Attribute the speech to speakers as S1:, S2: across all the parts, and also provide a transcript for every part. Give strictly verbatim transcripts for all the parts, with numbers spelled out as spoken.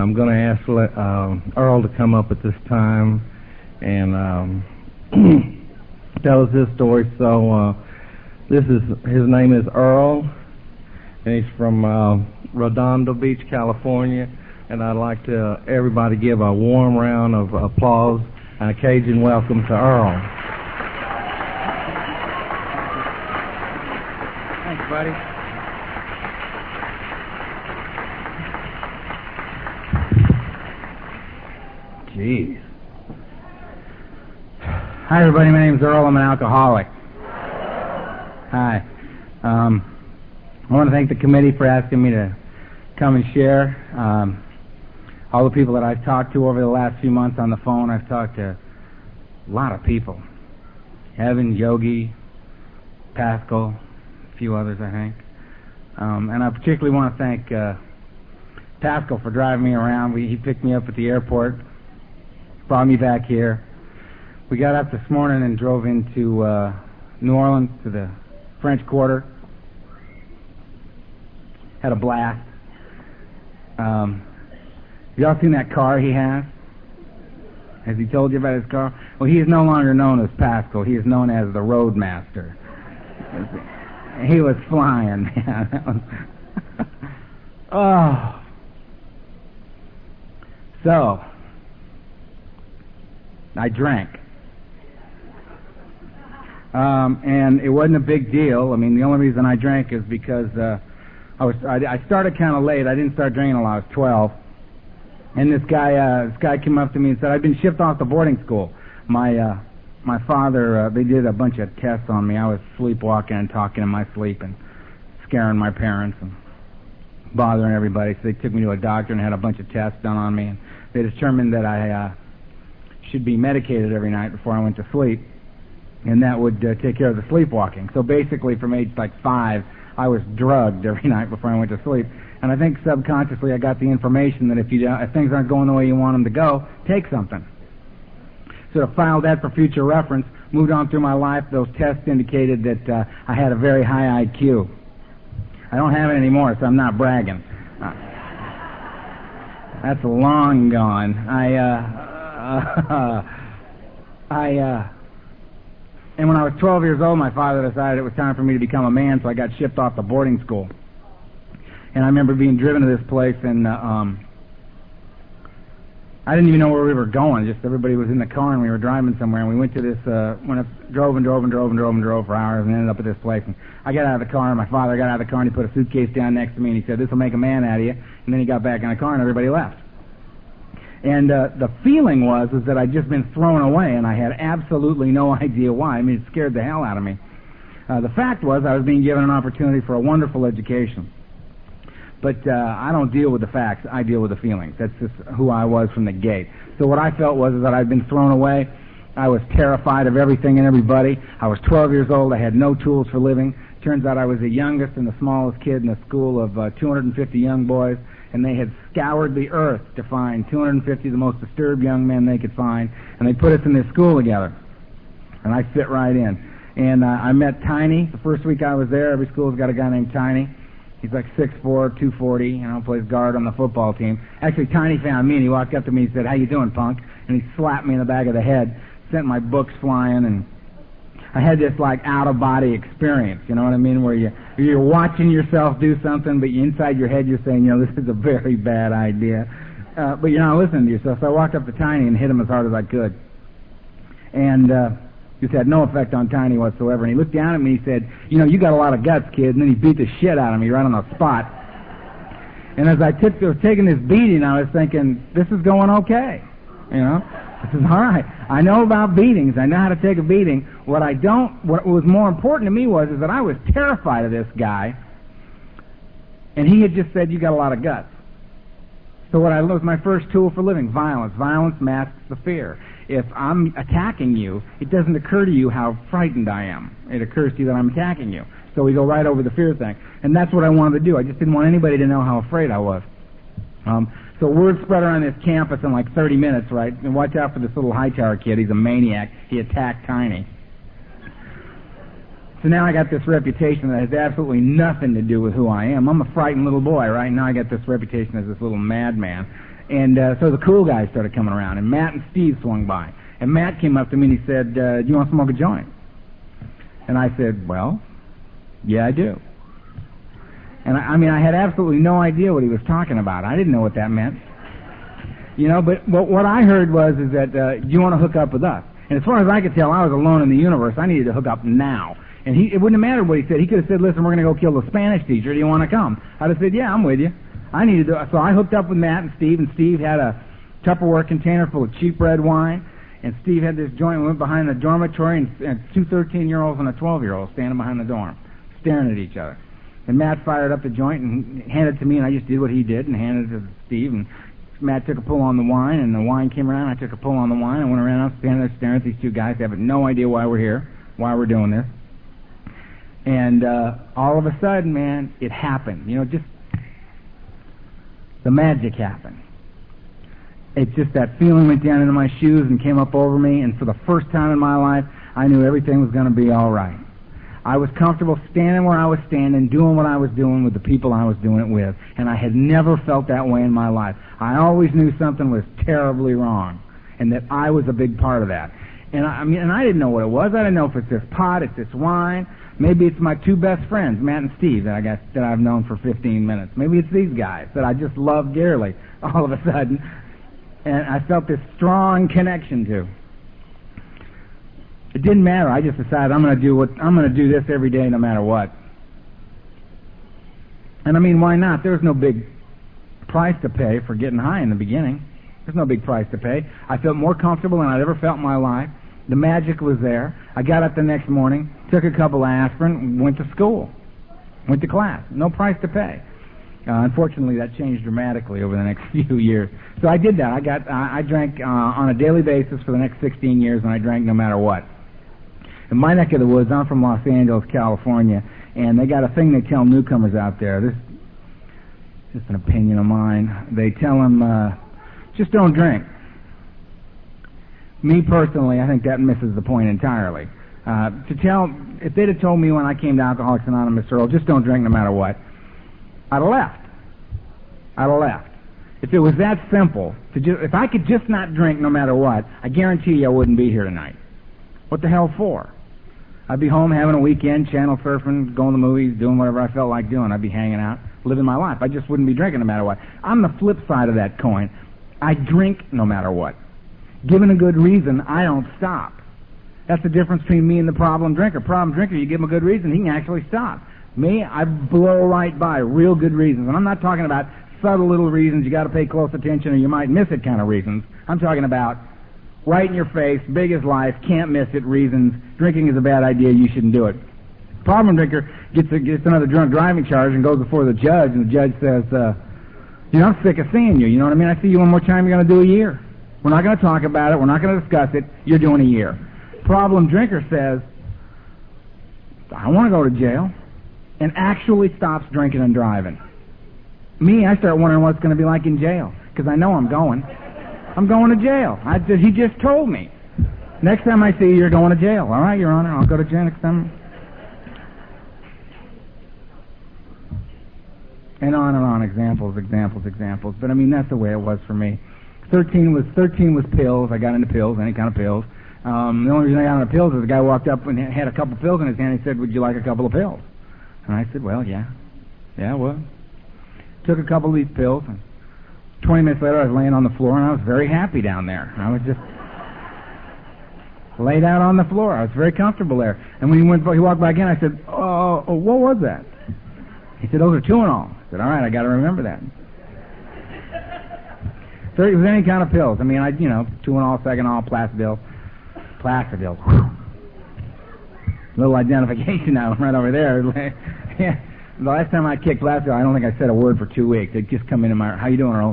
S1: I'm going to ask uh, Earl to come up at this time and um, tell us his story. So uh, this is his name is Earl, and he's from uh, Redondo Beach, California. And I'd like to uh, everybody give a warm round of applause and a Cajun welcome to Earl.
S2: Thanks, buddy. Jeez. Hi, everybody. My name's Earl. I'm an alcoholic. Hi. Um, I want to thank the committee for asking me to come and share. Um, all the people that I've talked to over the last few months on the phone, I've talked to a lot of people. Evan, Yogi, Pascal, a few others, I think. Um, and I particularly want to thank uh, Pascal for driving me around. We, he picked me up at the airport, brought me back here. We got up this morning and drove into uh, New Orleans to the French Quarter. Had a blast. Um, y'all seen that car he has? Has he told you about his car? Well, he is no longer known as Pascal. He is known as the Roadmaster. He was flying, man. Oh. So, I drank. Um, and it wasn't a big deal. I mean, the only reason I drank is because uh, I was I, I started kind of late. I didn't start drinking until I was twelve. And this guy uh, this guy came up to me and said, I've been shipped off to boarding school. My uh, my father, uh, they did a bunch of tests on me. I was sleepwalking and talking in my sleep and scaring my parents and bothering everybody. So they took me to a doctor and had a bunch of tests done on me. And they determined that I uh, should be medicated every night before I went to sleep. And that would uh, take care of the sleepwalking. So basically, from age like five, I was drugged every night before I went to sleep. And I think subconsciously I got the information that if you uh, if things aren't going the way you want them to go, take something. So to file that for future reference, moved on through my life. Those tests indicated that uh, I had a very high I Q. I don't have it anymore, so I'm not bragging. Uh, that's long gone. I, uh, uh, I, uh, and when I was twelve years old, my father decided it was time for me to become a man, so I got shipped off to boarding school. And I remember being driven to this place, and uh, um, I didn't even know where we were going. Just everybody was in the car, and we were driving somewhere. And we went to this, uh, went up, drove and drove and drove and drove and drove for hours, and ended up at this place. And I got out of the car, and my father got out of the car, and he put a suitcase down next to me, and he said, "This will make a man out of you." And then he got back in the car, and everybody left. And uh, the feeling was is that I'd just been thrown away, and I had absolutely no idea why. I mean, it scared the hell out of me. Uh, the fact was I was being given an opportunity for a wonderful education. But uh, I don't deal with the facts. I deal with the feelings. That's just who I was from the gate. So what I felt was is that I'd been thrown away. I was terrified of everything and everybody. I was twelve years old. I had no tools for living. Turns out I was the youngest and the smallest kid in a school of uh, two hundred fifty young boys, and they had scoured the earth to find two hundred fifty of the most disturbed young men they could find, and they put us in this school together. And I fit right in. And uh, I met Tiny the first week I was there. Every school's got a guy named Tiny. He's like six four, two forty, you know, plays guard on the football team. Actually, Tiny found me, and he walked up to me and said, "How you doing, punk?" And he slapped me in the back of the head, sent my books flying, and I had this, like, out-of-body experience, you know what I mean, where you, you're watching yourself do something, but you, inside your head you're saying, you know, this is a very bad idea. Uh, but you're not listening to yourself. So I walked up to Tiny and hit him as hard as I could. And uh, this had no effect on Tiny whatsoever. And he looked down at me and he said, "You know, you got a lot of guts, kid." And then he beat the shit out of me right on the spot. And as I t- was taking this beating, I was thinking, this is going okay, you know. This is all right. I know about beatings. I know how to take a beating. What I don't, what was more important to me was is that I was terrified of this guy, and he had just said, "You got a lot of guts." So what I was my first tool for living, violence. Violence masks the fear. If I'm attacking you, it doesn't occur to you how frightened I am. It occurs to you that I'm attacking you. So we go right over the fear thing. And that's what I wanted to do. I just didn't want anybody to know how afraid I was. Um, so word spread around this campus in like thirty minutes, right? And watch out for this little Hightower kid. He's a maniac. He attacked Tiny. So now I got this reputation that has absolutely nothing to do with who I am. I'm a frightened little boy, right? Now I got this reputation as this little madman. And uh, so the cool guys started coming around, and Matt and Steve swung by. And Matt came up to me and he said, uh, do you want to smoke a joint? And I said, well, yeah, I do. And I, I mean, I had absolutely no idea what he was talking about. I didn't know what that meant. You know, but, but what I heard was is that, uh, do you want to hook up with us? And as far as I could tell, I was alone in the universe. I needed to hook up now. And he, it wouldn't have mattered what he said. He could have said, listen, we're going to go kill the Spanish teacher. Do you want to come? I'd have said, yeah, I'm with you. I needed to. So I hooked up with Matt and Steve, and Steve had a Tupperware container full of cheap red wine. And Steve had this joint. We went behind the dormitory, and, and two thirteen-year-olds and a twelve-year-old standing behind the dorm, staring at each other. And Matt fired up the joint and handed it to me, and I just did what he did and handed it to Steve. And Matt took a pull on the wine, and the wine came around. I took a pull on the wine. I went around. I was standing there staring at these two guys. They have no idea why we're here, why we're doing this. And uh, all of a sudden, man, it happened. You know, just the magic happened. It's just that feeling went down into my shoes and came up over me, and for the first time in my life, I knew everything was going to be all right. I was comfortable standing where I was standing, doing what I was doing with the people I was doing it with, and I had never felt that way in my life. I always knew something was terribly wrong, and that I was a big part of that. And I, I mean, and I didn't know what it was. I didn't know if it's this pot, it's this wine. Maybe it's my two best friends, Matt and Steve, that I got that I've known for fifteen minutes. Maybe it's these guys that I just love dearly all of a sudden, and I felt this strong connection to. It didn't matter. I just decided I'm going to do what I'm going to do this every day, no matter what. And I mean, why not? There was no big price to pay for getting high in the beginning. There's no big price to pay. I felt more comfortable than I'd ever felt in my life. The magic was there. I got up the next morning, took a couple of aspirin, went to school, went to class. No price to pay. Uh, unfortunately, that changed dramatically over the next few years. So I did that. I got. Uh, I drank uh, on a daily basis for the next sixteen years, and I drank no matter what. In my neck of the woods, I'm from Los Angeles, California, and they got a thing they tell newcomers out there. This is just an opinion of mine. They tell them, uh, just don't drink. Me personally, I think that misses the point entirely. Uh, to tell, if they'd have told me when I came to Alcoholics Anonymous, Earl, just don't drink no matter what, I'd have left. I'd have left. If it was that simple, to just, if I could just not drink no matter what, I guarantee you I wouldn't be here tonight. What the hell for? I'd be home having a weekend, channel surfing, going to the movies, doing whatever I felt like doing. I'd be hanging out, living my life. I just wouldn't be drinking no matter what. On the flip side of that coin, I drink no matter what. Given a good reason, I don't stop. That's the difference between me and the problem drinker. Problem drinker, you give him a good reason, he can actually stop. Me, I blow right by real good reasons. And I'm not talking about subtle little reasons, you got to pay close attention or you might miss it kind of reasons. I'm talking about right in your face, big as life, can't miss it reasons. Drinking is a bad idea, you shouldn't do it. Problem drinker gets a, gets another drunk driving charge and goes before the judge, and the judge says, uh, you know, I'm sick of seeing you. You know what I mean? I see you one more time, you're going to do a year. We're not going to talk about it. We're not going to discuss it. You're doing a year. Problem drinker says, I don't want to go to jail, and actually stops drinking and driving. Me, I start wondering what it's going to be like in jail, because I know I'm going. I'm going to jail. I, he just told me. Next time I see you, you're going to jail. All right, Your Honor, I'll go to jail next time. And on and on, examples, examples, examples. But I mean, that's the way it was for me. Thirteen was thirteen was pills. I got into pills, any kind of pills. Um, the only reason I got into pills is the guy walked up and had a couple of pills in his hand. And he said, "Would you like a couple of pills?" And I said, "Well, yeah, yeah, well." Took a couple of these pills. And Twenty minutes later, I was laying on the floor, and I was very happy down there. I was just laid out on the floor. I was very comfortable there. And when he went, he walked back in. I said, "Oh, oh what was that?" He said, "Those are Tuinal." I said, "All right, I got to remember that." So it was any kind of pills. I mean, I, you know, Tuinal, Seganol, Placidil, Placidil. Whew. Little identification now, right over there. Yeah. The last time I kicked Placidil, I don't think I said a word for two weeks. They'd just come into my, "How you doing, Earl?"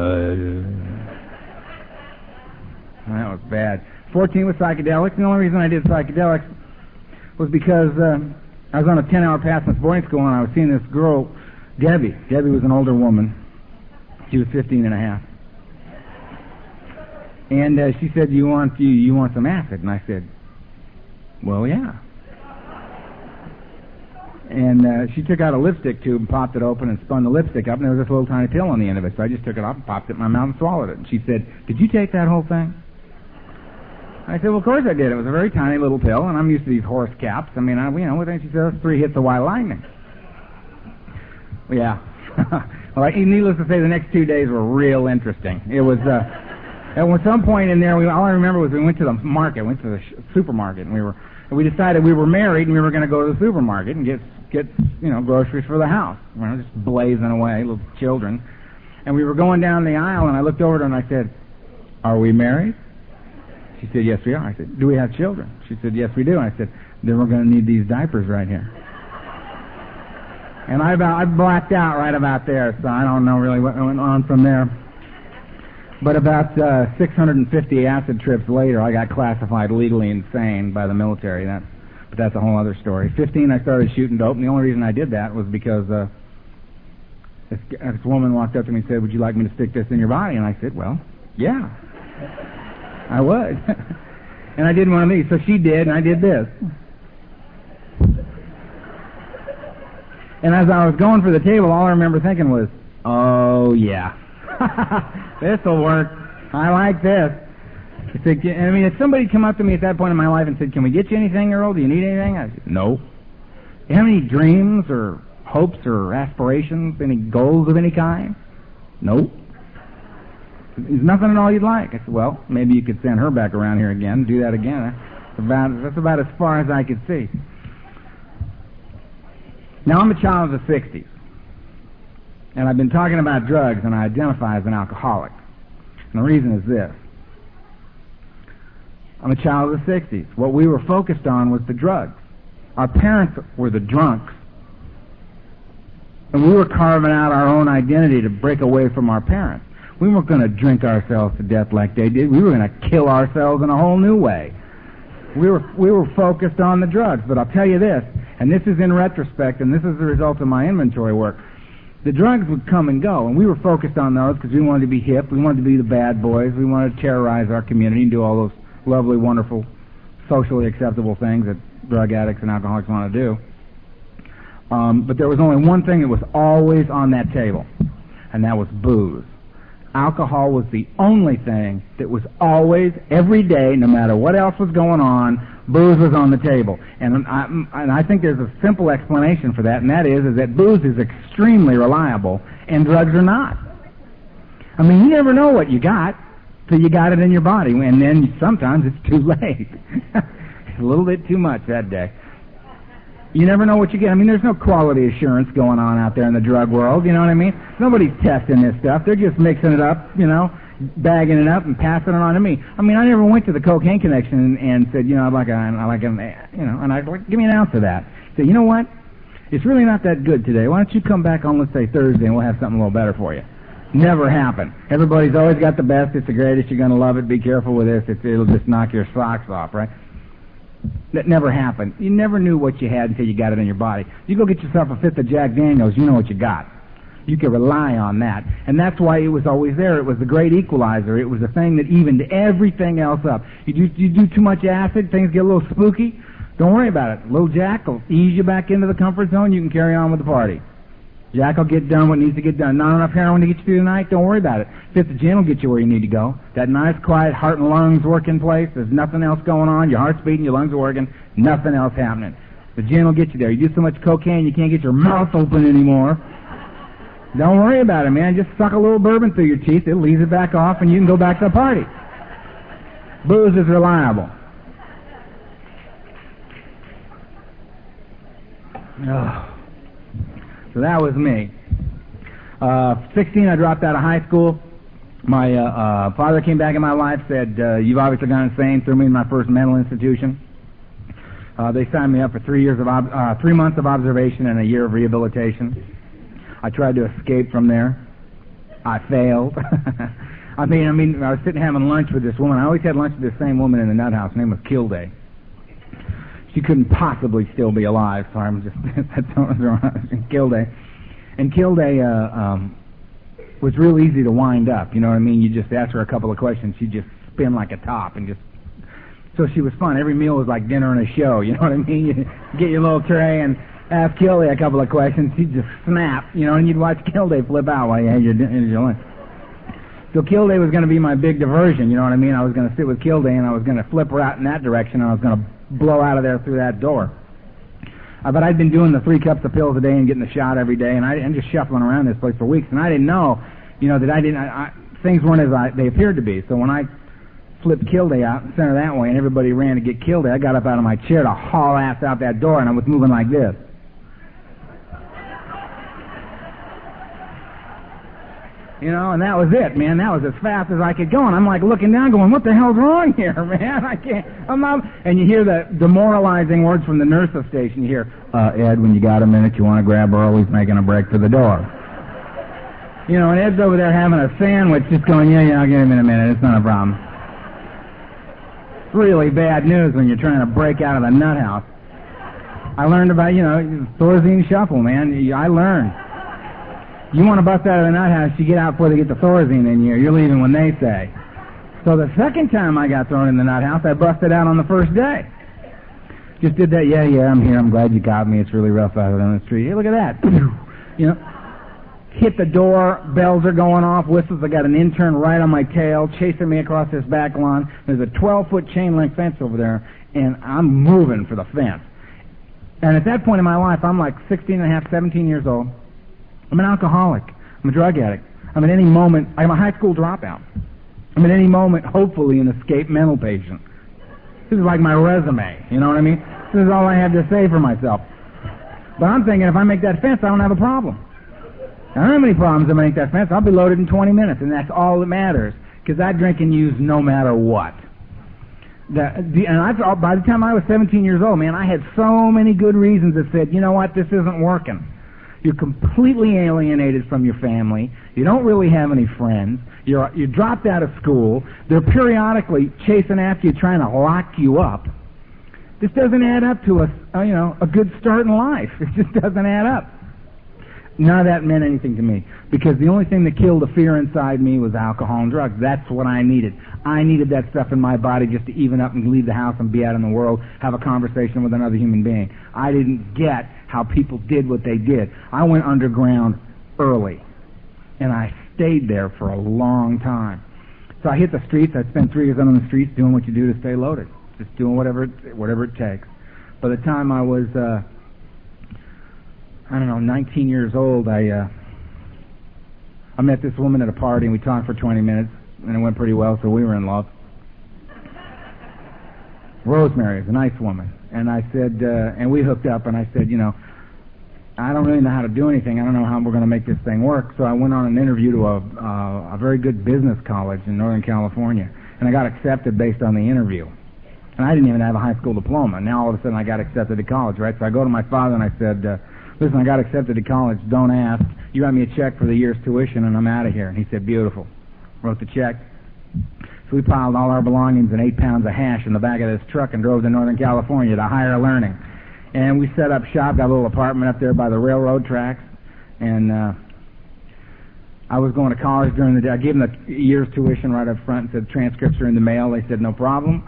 S2: That was bad. Fourteen was psychedelics. The only reason I did psychedelics was because uh, I was on a ten-hour pass in boarding school, and I was seeing this girl, Debbie. Debbie was an older woman. She was fifteen and a half. And uh, she said, you want you, you want some acid? And I said, well, yeah. And uh, she took out a lipstick tube and popped it open and spun the lipstick up, and there was this little tiny pill on the end of it. So I just took it off and popped it in my mouth and swallowed it. And she said, "Did you take that whole thing?" I said, "Well, of course I did. It was a very tiny little pill, and I'm used to these horse caps. I mean, I, you know, what she said, that's three hits of white lightning." Well, yeah. Well, needless to say, the next two days were real interesting. It was, uh, at some point in there, we, all I remember was we went to the market, went to the sh- supermarket, and we were, and we decided we were married and we were going to go to the supermarket and get, get, you know, groceries for the house. We were just blazing away, little children. And we were going down the aisle, and I looked over at her and I said, "Are we married?" She said, "Yes, we are." I said, "Do we have children?" She said, "Yes, we do." I said, "Then we're going to need these diapers right here." And I about, I blacked out right about there, so I don't know really what went on from there. But about uh, six hundred fifty acid trips later, I got classified legally insane by the military. That, but that's a whole other story. fifteen, I started shooting dope, and the only reason I did that was because uh, this, this woman walked up to me and said, "Would you like me to stick this in your body?" And I said, "Well, yeah, I would." And I did one of these. So she did, and I did this. And as I was going for the table, all I remember thinking was, "Oh, yeah. This'll work. I like this." I said, I mean, if somebody come up to me at that point in my life and said, "Can we get you anything, Earl? Do you need anything?" I said, "No." "You have any dreams or hopes or aspirations, any goals of any kind?" "No." "There's nothing at all you'd like?" I said, "Well, maybe you could send her back around here again, do that again." That's about, that's about as far as I could see. Now, I'm a child of the sixties, and I've been talking about drugs, and I identify as an alcoholic. And the reason is this. I'm a child of the sixties. What we were focused on was the drugs. Our parents were the drunks, and we were carving out our own identity to break away from our parents. We weren't going to drink ourselves to death like they did. We were going to kill ourselves in a whole new way. We were we were focused on the drugs. But I'll tell you this, and this is in retrospect, and this is the result of my inventory work. The drugs would come and go, and we were focused on those because we wanted to be hip. We wanted to be the bad boys. We wanted to terrorize our community and do all those lovely, wonderful, socially acceptable things that drug addicts and alcoholics want to do. Um, but there was only one thing that was always on that table, and that was booze. Alcohol was the only thing that was always, every day, no matter what else was going on, booze was on the table. And I, and I think there's a simple explanation for that, and that is, is that booze is extremely reliable, and drugs are not. I mean, you never know what you got till you got it in your body, and then sometimes it's too late. It's a little bit too much that day. You never know what you get. I mean, there's no quality assurance going on out there in the drug world, you know what I mean? Nobody's testing this stuff. They're just mixing it up, you know, bagging it up and passing it on to me. I mean, I never went to the Cocaine Connection and, and said, you know, I'd like a, I'd like a, you know, and I'd like, give me an ounce of that. Say, you know what? It's really not that good today. Why don't you come back on, let's say, Thursday, and we'll have something a little better for you. Never happened. Everybody's always got the best. It's the greatest. You're going to love it. Be careful with this. It's, it'll just knock your socks off, right? That never happened. You never knew what you had until you got it in your body. You go get yourself a fifth of Jack Daniels, you know what you got. You can rely on that. And that's why it was always there. It was the great equalizer. It was the thing that evened everything else up. You do, you do too much acid, things get a little spooky. Don't worry about it. Little Jack will ease you back into the comfort zone. You can carry on with the party. Jack will get done what needs to get done. Not enough heroin to get you through the night? Don't worry about it. Fifth of gin will get you where you need to go. That nice, quiet heart and lungs work in place. There's nothing else going on. Your heart's beating, your lungs are working. Nothing else happening. The gin will get you there. You do so much cocaine you can't get your mouth open anymore. Don't worry about it, man. Just suck a little bourbon through your teeth. It'll ease it back off, and you can go back to the party. Booze is reliable. Oh. So that was me. Uh, sixteen, I dropped out of high school. My uh, uh, father came back in my life, said, uh, you've obviously gone insane, threw me in my first mental institution. Uh, they signed me up for three years of ob- uh, three months of observation and a year of rehabilitation. I tried to escape from there. I failed. I mean, I mean, I was sitting having lunch with this woman. I always had lunch with this same woman in the nut house. Her name was Kilday. She couldn't possibly still be alive, so I'm just that's Kilday. And Kilday uh, um, was real easy to wind up. You know what I mean? You just ask her a couple of questions, she'd just spin like a top, and just so she was fun. Every meal was like dinner and a show. You know what I mean? You get your little tray, and ask Kilday a couple of questions, he'd just snap, you know, and you'd watch Kilday flip out while you had your, your lunch. So Kilday was going to be my big diversion, you know what I mean? I was going to sit with Kilday, and I was going to flip her out in that direction, and I was going to blow out of there through that door. Uh, but I'd been doing the three cups of pills a day and getting the shot every day, and I and just shuffling around this place for weeks, and I didn't know, you know, that I didn't. I, I, things weren't as I, they appeared to be. So when I flipped Kilday out and sent her that way, and everybody ran to get Kilday, I got up out of my chair to haul ass out that door, and I was moving like this. You know, and that was it, man. That was as fast as I could go, and I'm like looking down, going, "What the hell's wrong here, man? I can't." I'm not. And you hear the demoralizing words from the nurse's station. You hear, uh, "Ed, when you got a minute, you want to grab Earl? He's making a break for the door." You know, and Ed's over there having a sandwich, just going, "Yeah, yeah, I'll get him in a minute. It's not a problem." It's really bad news when you're trying to break out of the nut house. I learned about, you know, Thorazine shuffle, man. I learned. You want to bust out of the nut house, you get out before they get the Thorazine in you. You're leaving when they say. So the second time I got thrown in the nut house, I busted out on the first day. Just did that, yeah, yeah, I'm here, I'm glad you got me, it's really rough out on the street. Hey, look at that. You know, hit the door, bells are going off, whistles, I got an intern right on my tail, chasing me across this back lawn. There's a twelve-foot chain-link fence over there, and I'm moving for the fence. And at that point in my life, I'm like sixteen and a half, seventeen years old. I'm an alcoholic. I'm a drug addict. I'm at any moment, I'm a high school dropout. I'm at any moment, hopefully, an escaped mental patient. This is like my resume, you know what I mean? This is all I have to say for myself. But I'm thinking if I make that fence, I don't have a problem. I don't have any problems if I make that fence. I'll be loaded in twenty minutes, and that's all that matters, because I drink and use no matter what. The, the, and I, by the time I was seventeen years old, man, I had so many good reasons that said, you know what, this isn't working. You're completely alienated from your family. You don't really have any friends. You're you dropped out of school. They're periodically chasing after you, trying to lock you up. This doesn't add up to a, a you know a good start in life. It just doesn't add up. None of that meant anything to me, because the only thing that killed the fear inside me was alcohol and drugs. That's what I needed. I needed that stuff in my body just to even up and leave the house and be out in the world, have a conversation with another human being. I didn't get how people did what they did. I went underground early, and I stayed there for a long time. So I hit the streets. I spent three years out on the streets doing what you do to stay loaded, just doing whatever it, whatever it takes. By the time I was, uh, I don't know, nineteen years old, I uh, I met this woman at a party, and we talked for twenty minutes, and it went pretty well, so we were in love. Rosemary is a nice woman. And I said, uh, and we hooked up, and I said, you know, I don't really know how to do anything. I don't know how we're going to make this thing work. So I went on an interview to a, uh, a very good business college in Northern California, and I got accepted based on the interview. And I didn't even have a high school diploma. Now all of a sudden I got accepted to college, right? So I go to my father and I said, uh, listen, I got accepted to college. Don't ask. You got me a check for the year's tuition, and I'm out of here. And he said, beautiful. Wrote the check. So we piled all our belongings and eight pounds of hash in the back of this truck and drove to Northern California to higher learning. And we set up shop, got a little apartment up there by the railroad tracks. And uh, I was going to college during the day. I gave them the year's tuition right up front and said, transcripts are in the mail. They said, no problem.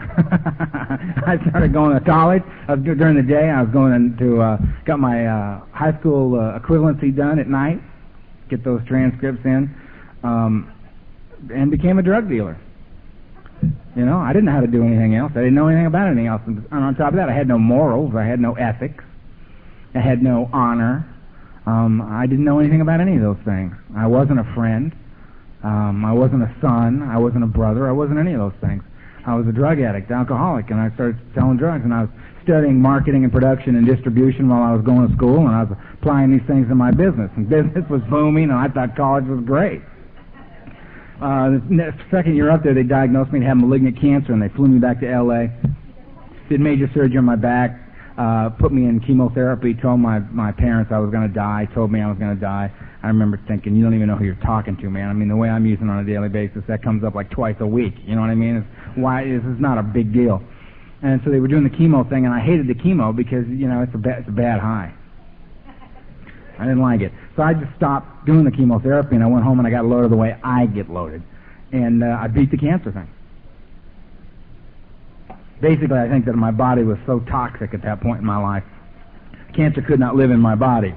S2: I started going to college. I was, during the day, I was going to, uh, got my uh, high school uh, equivalency done at night, get those transcripts in, um, and became a drug dealer. You know, I didn't know how to do anything else. I didn't know anything about anything else. And on top of that, I had no morals. I had no ethics. I had no honor. Um, I didn't know anything about any of those things. I wasn't a friend. Um, I wasn't a son. I wasn't a brother. I wasn't any of those things. I was a drug addict, alcoholic, and I started selling drugs. And I was studying marketing and production and distribution while I was going to school, and I was applying these things in my business. And business was booming, and I thought college was great. Uh, the second year up there, they diagnosed me to have malignant cancer, and they flew me back to L A, did major surgery on my back, uh, put me in chemotherapy, told my, my parents I was going to die, told me I was going to die. I remember thinking, you don't even know who you're talking to, man. I mean, the way I'm using it on a daily basis, that comes up like twice a week. You know what I mean? It's, why, this is not a big deal. And so they were doing the chemo thing, and I hated the chemo because, you know, it's a, ba- it's a bad high. I didn't like it. So I just stopped doing the chemotherapy, and I went home and I got loaded the way I get loaded. And uh, I beat the cancer thing. Basically, I think that my body was so toxic at that point in my life Cancer could not live in my body.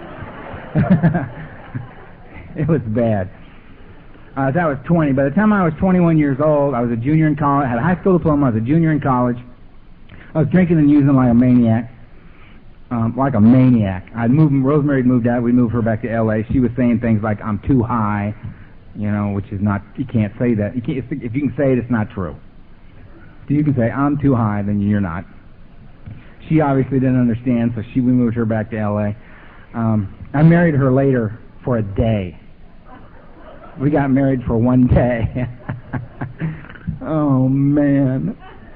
S2: It was bad. Uh, that was twenty. By the time I was twenty-one years old, I was a junior in college. I had a high school diploma. I was a junior in college. I was drinking and using like a maniac. Um, like a maniac. I'd moved, Rosemary had moved out. We moved her back to L A. She was saying things like, I'm too high, you know, which is not, you can't say that. You can't, if you can say it, it's not true. If you can say, I'm too high, then you're not. She obviously didn't understand, so she, we moved her back to L A. Um, I married her later for a day. We got married for one day. Oh, man.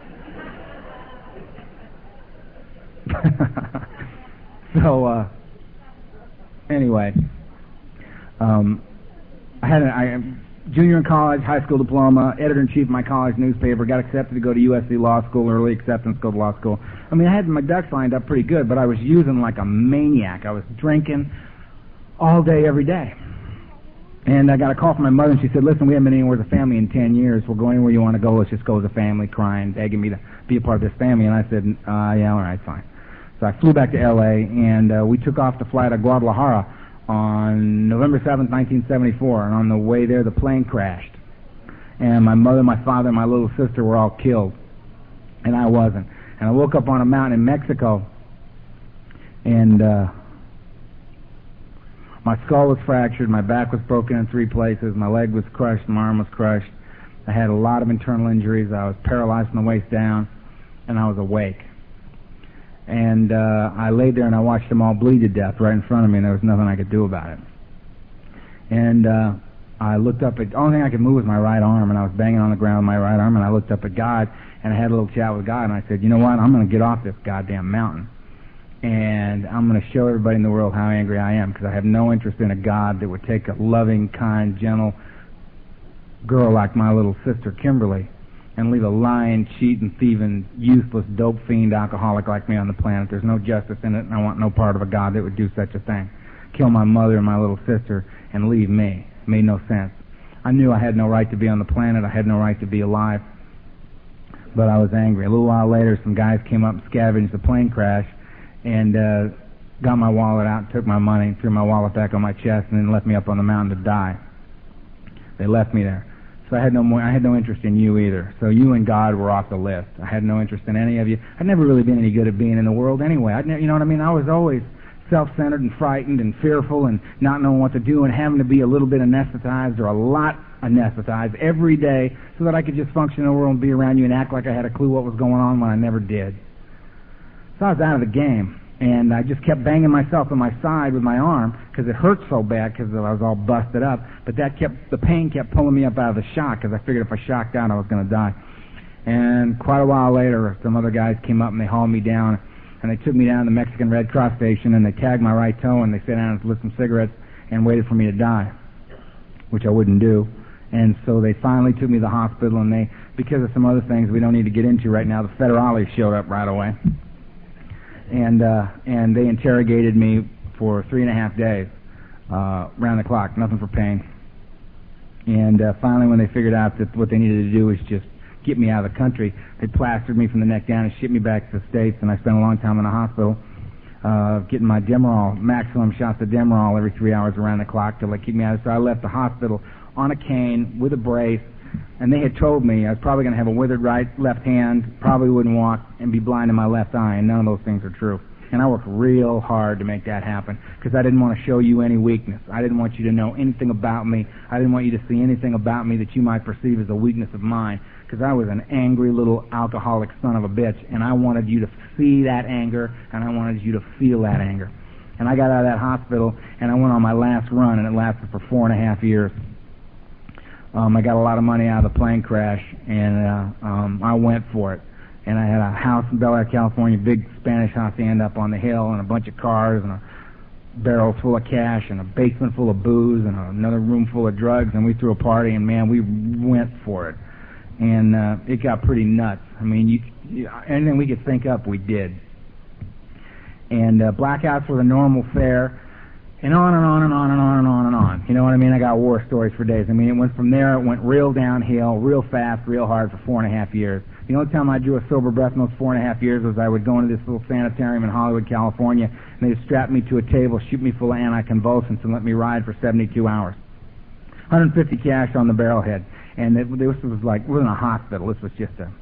S2: So, uh, anyway, um, I had a I, junior in college, high school diploma, editor-in-chief of my college newspaper, got accepted to go to U S C Law School, early acceptance, go to law school. I mean, I had my ducks lined up pretty good, but I was using like a maniac. I was drinking all day, every day. And I got a call from my mother, and she said, listen, we haven't been anywhere as a family in ten years. We'll go anywhere you want to go. Let's just go as a family, crying, begging me to be a part of this family. And I said, uh, yeah, all right, fine. So I flew back to L A, and uh, we took off to fly to Guadalajara on November seventh, nineteen seventy-four. And on the way there, the plane crashed. And my mother, my father, and my little sister were all killed. And I wasn't. And I woke up on a mountain in Mexico, and uh, my skull was fractured, my back was broken in three places, my leg was crushed, my arm was crushed. I had a lot of internal injuries. I was paralyzed from the waist down, and I was awake. And uh, I laid there and I watched them all bleed to death right in front of me, and there was nothing I could do about it. And uh, I looked up at, the only thing I could move was my right arm, and I was banging on the ground with my right arm, and I looked up at God, and I had a little chat with God, and I said, you know what, I'm going to get off this goddamn mountain, and I'm going to show everybody in the world how angry I am, because I have no interest in a God that would take a loving, kind, gentle girl like my little sister Kimberly and leave a lying, cheating, thieving, useless, dope fiend alcoholic like me on the planet. There's no justice in it, and I want no part of a God that would do such a thing. Kill my mother and my little sister and leave me. It made no sense. I knew I had no right to be on the planet. I had no right to be alive. But I was angry. A little while later, some guys came up and scavenged the plane crash and uh, got my wallet out, took my money, threw my wallet back on my chest, and then left me up on the mountain to die. They left me there. So I had no more, I had no interest in you either. So you and God were off the list. I had no interest in any of you. I'd never really been any good at being in the world anyway. I'd ne- you know what I mean? I was always self-centered and frightened and fearful and not knowing what to do and having to be a little bit anesthetized or a lot anesthetized every day so that I could just function in the world and be around you and act like I had a clue what was going on when I never did. So I was out of the game. And I just kept banging myself on my side with my arm because it hurt so bad because I was all busted up. But that kept, the pain kept pulling me up out of the shock because I figured if I shocked out I was going to die. And quite a while later, some other guys came up and they hauled me down. And they took me down to the Mexican Red Cross station and they tagged my right toe and they sat down and lit some cigarettes and waited for me to die, which I wouldn't do. And so they finally took me to the hospital, and they, because of some other things we don't need to get into right now, the federales showed up right away. And uh, and they interrogated me for three and a half days, uh, round the clock, nothing for pain. And uh, finally, when they figured out that what they needed to do was just get me out of the country, they plastered me from the neck down and shipped me back to the States. And I spent a long time in the hospital, uh, getting my Demerol, maximum shots of Demerol every three hours around the clock till they keep me out. So I left the hospital on a cane with a brace. And they had told me I was probably going to have a withered right, left hand, probably wouldn't walk, and be blind in my left eye, and none of those things are true. And I worked real hard to make that happen because I didn't want to show you any weakness. I didn't want you to know anything about me. I didn't want you to see anything about me that you might perceive as a weakness of mine because I was an angry little alcoholic son of a bitch, and I wanted you to see that anger, and I wanted you to feel that anger. And I got out of that hospital, and I went on my last run, and it lasted for four and a half years. Um, I got a lot of money out of the plane crash, and uh, um, I went for it. And I had a house in Bel Air, California, big Spanish hacienda up on the hill, and a bunch of cars, and a barrel full of cash, and a basement full of booze, and another room full of drugs. And we threw a party, and man, we went for it. And uh, it got pretty nuts. I mean, you, you, anything we could think up, we did. And uh, blackouts were the normal fare. And on and on and on and on and on and on. You know what I mean? I got war stories for days. I mean, it went from there, it went real downhill, real fast, real hard for four and a half years. The only time I drew a sober breath in those four and a half years was I would go into this little sanitarium in Hollywood, California, and they'd strap me to a table, shoot me full of anticonvulsants, and let me ride for seventy-two hours. one hundred fifty cash on the barrelhead. And it, this was like, it wasn't a hospital, this was just a,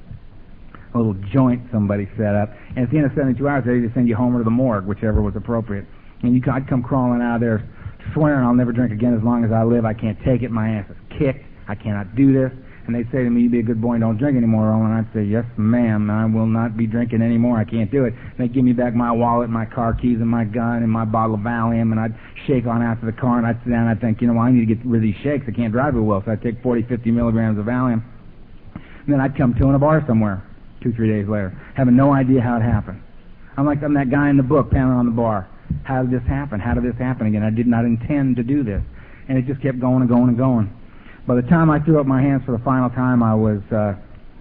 S2: a little joint somebody set up. And at the end of seventy-two hours, they'd just send you home or to the morgue, whichever was appropriate. And you, I'd come crawling out of there swearing I'll never drink again as long as I live. I can't take it. My ass is kicked. I cannot do this. And they'd say to me, you be a good boy and don't drink anymore, Earl. And I'd say, yes, ma'am, I will not be drinking anymore. I can't do it. And they'd give me back my wallet, my car keys, and my gun, and my bottle of Valium, and I'd shake on out to the car, and I'd sit down, and I'd think, you know, well, I need to get rid of these shakes. I can't drive very well, so I'd take forty, fifty milligrams of Valium. And then I'd come to in a bar somewhere two, three days later, having no idea how it happened. I'm like, I'm that guy in the book pounding on the bar. How did this happen? How did this happen again? I did not intend to do this. And it just kept going and going and going. By the time I threw up my hands for the final time, I was, uh,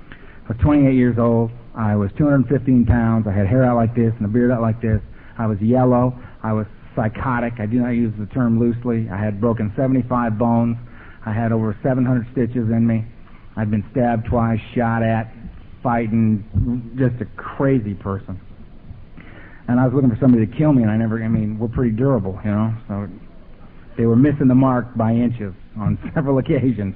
S2: I was twenty-eight years old. I was two hundred fifteen pounds. I had hair out like this and a beard out like this. I was yellow. I was psychotic. I do not use the term loosely. I had broken seventy-five bones. I had over seven hundred stitches in me. I'd been stabbed twice, shot at, fighting, just a crazy person. And I was looking for somebody to kill me, and I never, I mean, we're pretty durable, you know, so they were missing the mark by inches on several occasions.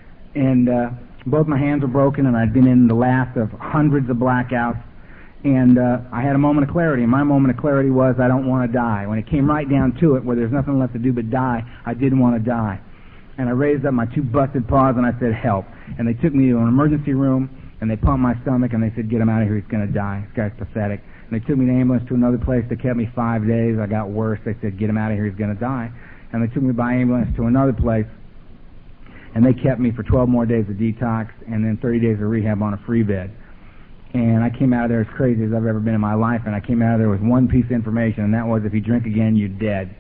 S2: And uh, both my hands were broken, and I'd been in the last of hundreds of blackouts. And uh, I had a moment of clarity, and my moment of clarity was I don't want to die. When it came right down to it, where there's nothing left to do but die, I didn't want to die. And I raised up my two busted paws, and I said, help. And they took me to an emergency room, and they pumped my stomach, and they said, get him out of here, he's going to die. This guy's pathetic. And they took me in the ambulance to another place. They kept me five days. I got worse. They said, get him out of here, he's going to die. And they took me by ambulance to another place, and they kept me for twelve more days of detox and then thirty days of rehab on a free bed. And I came out of there as crazy as I've ever been in my life, and I came out of there with one piece of information, and that was if you drink again, you're dead.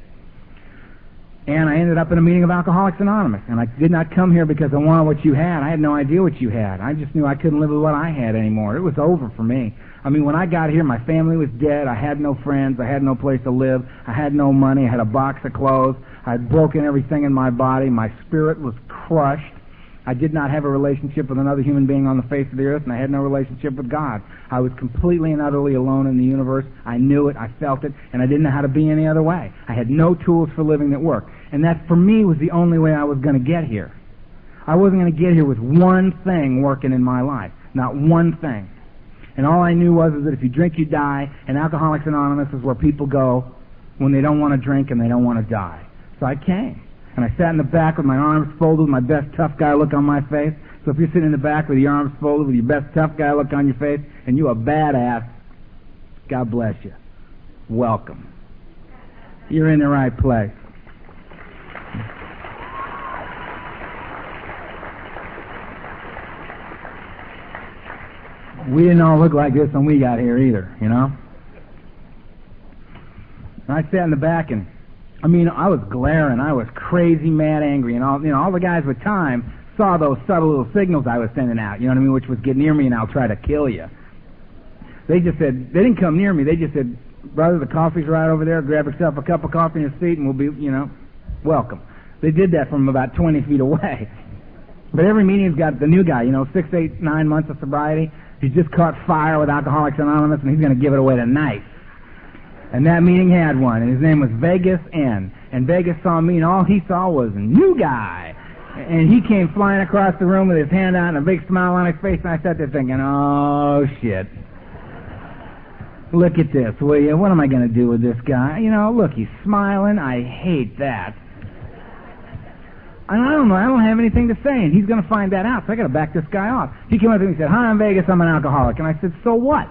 S2: And I ended up in a meeting of Alcoholics Anonymous, and I did not come here because I wanted what you had. I had no idea what you had. I just knew I couldn't live with what I had anymore. It was over for me. I mean, when I got here, my family was dead. I had no friends. I had no place to live. I had no money. I had a box of clothes. I had broken everything in my body. My spirit was crushed. I did not have a relationship with another human being on the face of the earth, and I had no relationship with God. I was completely and utterly alone in the universe. I knew it, I felt it, and I didn't know how to be any other way. I had no tools for living that worked. And that, for me, was the only way I was going to get here. I wasn't going to get here with one thing working in my life. Not one thing. And all I knew was is that if you drink, you die, and Alcoholics Anonymous is where people go when they don't want to drink and they don't want to die. So I came. And I sat in the back with my arms folded, with my best tough guy look on my face. So if you're sitting in the back with your arms folded, with your best tough guy look on your face, and you a badass, God bless you. Welcome. You're in the right place. We didn't all look like this when we got here either, you know? And I sat in the back, and I mean, I was glaring. I was crazy, mad, angry, and all. You know, all the guys with time saw those subtle little signals I was sending out. You know what I mean? Which was, get near me and I'll try to kill you. They just said, they didn't come near me. They just said, brother, the coffee's right over there. Grab yourself a cup of coffee in your seat, and we'll be, you know, welcome. They did that from about twenty feet away. But every meeting's got the new guy. You know, six, eight, nine months of sobriety. He's just caught fire with Alcoholics Anonymous, and he's going to give it away tonight. And that meeting had one, and his name was Vegas N. And Vegas saw me, and all he saw was a new guy. And he came flying across the room with his hand out and a big smile on his face, and I sat there thinking, oh, shit. Look at this, will you? What am I going to do with this guy? You know, look, he's smiling. I hate that. And I don't know, I don't have anything to say, and he's going to find that out, so I got to back this guy off. He came up to me and said, hi, I'm Vegas, I'm an alcoholic. And I said, so what?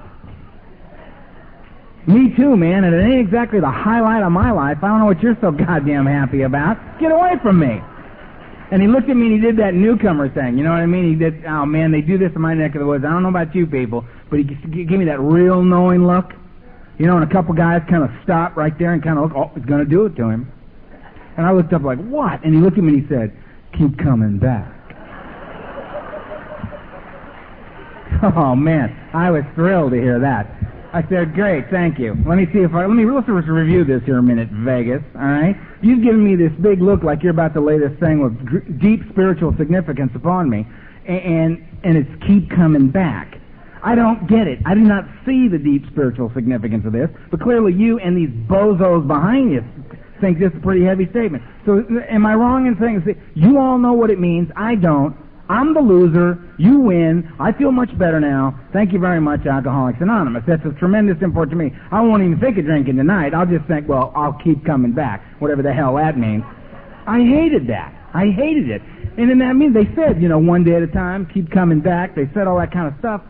S2: Me too, man, and it ain't exactly the highlight of my life. I don't know what you're so goddamn happy about. Get away from me. And he looked at me and he did that newcomer thing, you know what I mean? He did, oh man, they do this in my neck of the woods. I don't know about you people, but he gave me that real knowing look. You know, and a couple guys kind of stopped right there and kind of looked, oh, he's going to do it to him. And I looked up like, what? And he looked at me and he said, keep coming back. Oh man, I was thrilled to hear that. I said, great, thank you. Let me see if I, let me, let's review this here a minute, Vegas, all right? You've given me this big look like you're about to lay this thing with gr- deep spiritual significance upon me, and, and it's keep coming back. I don't get it. I do not see the deep spiritual significance of this, but clearly you and these bozos behind you think this is a pretty heavy statement. So am I wrong in saying, see, you all know what it means, I don't. I'm the loser. You win. I feel much better now. Thank you very much, Alcoholics Anonymous. That's of tremendous import to me. I won't even think of drinking tonight. I'll just think, well, I'll keep coming back, whatever the hell that means. I hated that. I hated it. And then that means they said, you know, one day at a time, keep coming back. They said all that kind of stuff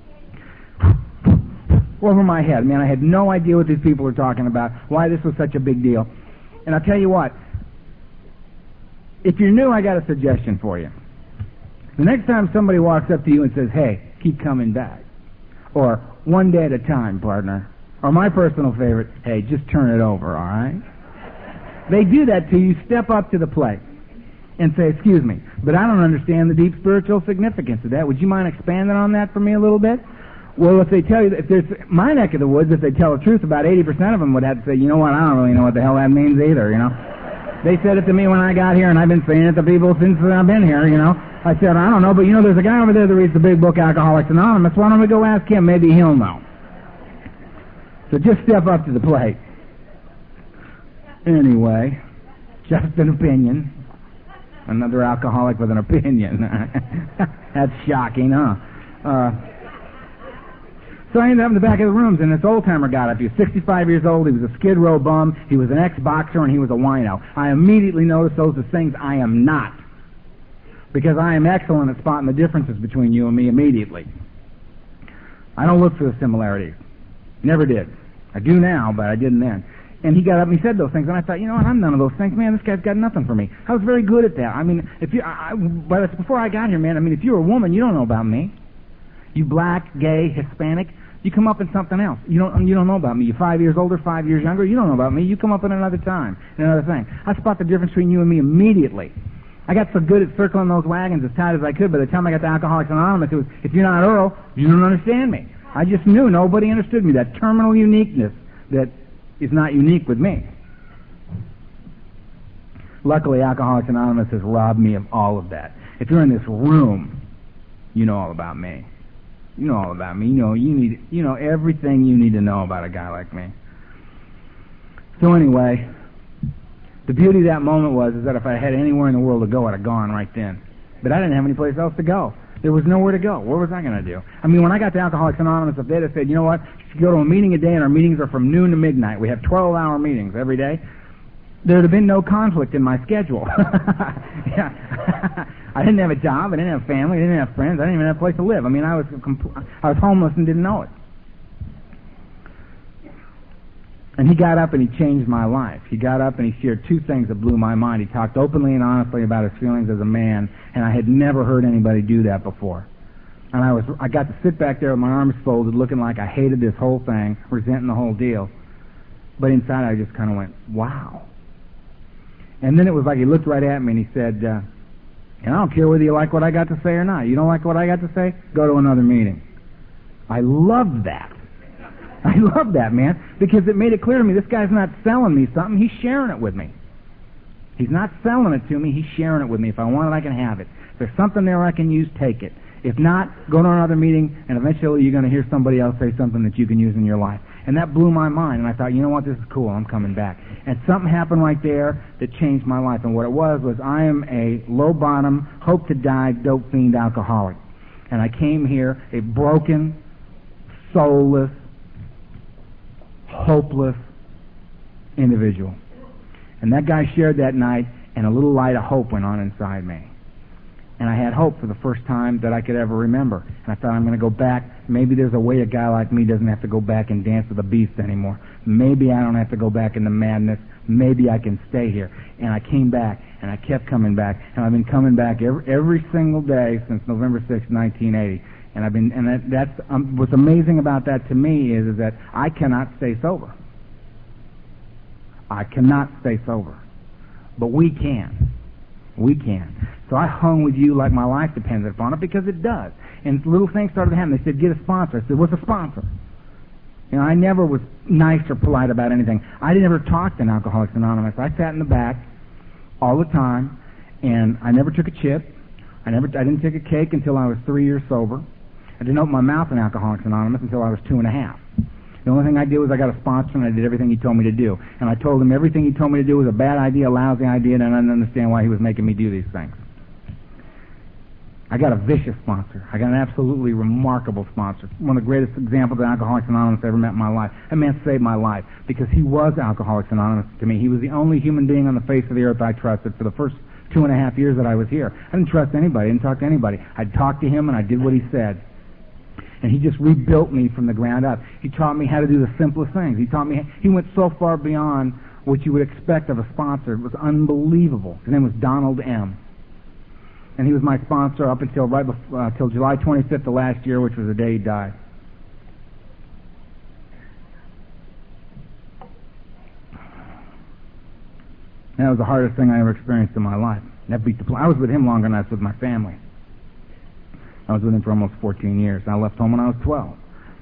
S2: over my head. Man, I had no idea what these people were talking about, why this was such a big deal. And I'll tell you what, if you're new, I got a suggestion for you. The next time somebody walks up to you and says, hey, keep coming back, or one day at a time, partner, or my personal favorite, hey, just turn it over, all right? They do that to you, step up to the plate and say, excuse me, but I don't understand the deep spiritual significance of that. Would you mind expanding on that for me a little bit? Well, if they tell you, if there's my neck of the woods, if they tell the truth, about eighty percent of them would have to say, you know what, I don't really know what the hell that means either, you know? They said it to me when I got here, and I've been saying it to people since I've been here, you know. I said, I don't know, but you know, there's a guy over there that reads the big book, Alcoholics Anonymous. Why don't we go ask him? Maybe he'll know. So just step up to the plate. Anyway, just an opinion. Another alcoholic with an opinion. That's shocking, huh? Uh, so I ended up in the back of the rooms, and this old-timer got up. He was sixty-five years old. He was a Skid Row bum. He was an ex-boxer, and he was a wino. I immediately noticed those are things I am not, because I am excellent at spotting the differences between you and me immediately. I don't look for the similarities. Never did. I do now, but I didn't then. And he got up and he said those things, and I thought, you know what, I'm none of those things. Man, this guy's got nothing for me. I was very good at that. I mean, if you, I, I, but before I got here, man, I mean, if you're a woman, you don't know about me. You black, gay, Hispanic, you come up in something else. You don't, you don't know about me. You're five years older, five years younger, you don't know about me. You come up in another time, in another thing. I spot the difference between you and me immediately. I got so good at circling those wagons as tight as I could. By the time I got to Alcoholics Anonymous, it was, if you're not Earl, you don't understand me. I just knew nobody understood me. That terminal uniqueness that is not unique with me. Luckily, Alcoholics Anonymous has robbed me of all of that. If you're in this room, you know all about me. You know all about me. You know you need you know everything you need to know about a guy like me. So anyway, the beauty of that moment was is that if I had anywhere in the world to go, I'd have gone right then. But I didn't have any place else to go. There was nowhere to go. What was I going to do? I mean, when I got to Alcoholics Anonymous, if they'd have said, you know what, you go to a meeting a day, and our meetings are from noon to midnight. We have twelve-hour meetings every day. There would have been no conflict in my schedule. Yeah. I didn't have a job. I didn't have family. I didn't have friends. I didn't even have a place to live. I mean, I was compl- I was homeless and didn't know it. And he got up and he changed my life. He got up and he shared two things that blew my mind. He talked openly and honestly about his feelings as a man, and I had never heard anybody do that before. And I was I got to sit back there with my arms folded, looking like I hated this whole thing, resenting the whole deal. But inside I just kind of went, wow. And then it was like he looked right at me and he said, uh, and I don't care whether you like what I got to say or not. You don't like what I got to say? Go to another meeting. I loved that. I loved that, man, because it made it clear to me this guy's not selling me something. He's sharing it with me. He's not selling it to me. He's sharing it with me. If I want it, I can have it. If there's something there I can use, take it. If not, go to another meeting, and eventually you're going to hear somebody else say something that you can use in your life. And that blew my mind, and I thought, you know what, this is cool. I'm coming back. And something happened right there that changed my life. And what it was was I am a low-bottom, hope-to-die, dope-fiend alcoholic. And I came here a broken, soulless, hopeless individual. And that guy shared that night, and a little light of hope went on inside me. And I had hope for the first time that I could ever remember. And I thought, I'm going to go back. Maybe there's a way a guy like me doesn't have to go back and dance with the beast anymore. Maybe I don't have to go back into madness. Maybe I can stay here. And I came back, and I kept coming back. And I've been coming back every, every single day since November sixth, nineteen eighty. And I've been, and that, that's um, what's amazing about that to me is, is that I cannot stay sober. I cannot stay sober, but we can. We can. So I hung with you like my life depended upon it, because it does. And little things started to happen. They said, get a sponsor. I said, what's a sponsor? You know, I never was nice or polite about anything. I never talked in Alcoholics Anonymous. I sat in the back all the time, and I never took a chip. I never, I didn't take a cake until I was three years sober. I didn't open my mouth in Alcoholics Anonymous until I was two and a half. The only thing I did was I got a sponsor and I did everything he told me to do. And I told him everything he told me to do was a bad idea, a lousy idea, and I didn't understand why he was making me do these things. I got a vicious sponsor. I got an absolutely remarkable sponsor. One of the greatest examples of Alcoholics Anonymous I ever met in my life. That man saved my life because he was Alcoholics Anonymous to me. He was the only human being on the face of the earth I trusted for the first two and a half years that I was here. I didn't trust anybody. I didn't talk to anybody. I'd talk to him and I did what he said. And he just rebuilt me from the ground up. He taught me how to do the simplest things. He taught me, he went so far beyond what you would expect of a sponsor. It was unbelievable. His name was Donald M. And he was my sponsor up until right before, uh, till July twenty-fifth of last year, which was the day he died. And that was the hardest thing I ever experienced in my life. That beat the pl- I was with him longer than I was with my family. I was with him for almost fourteen years. I left home when I was twelve.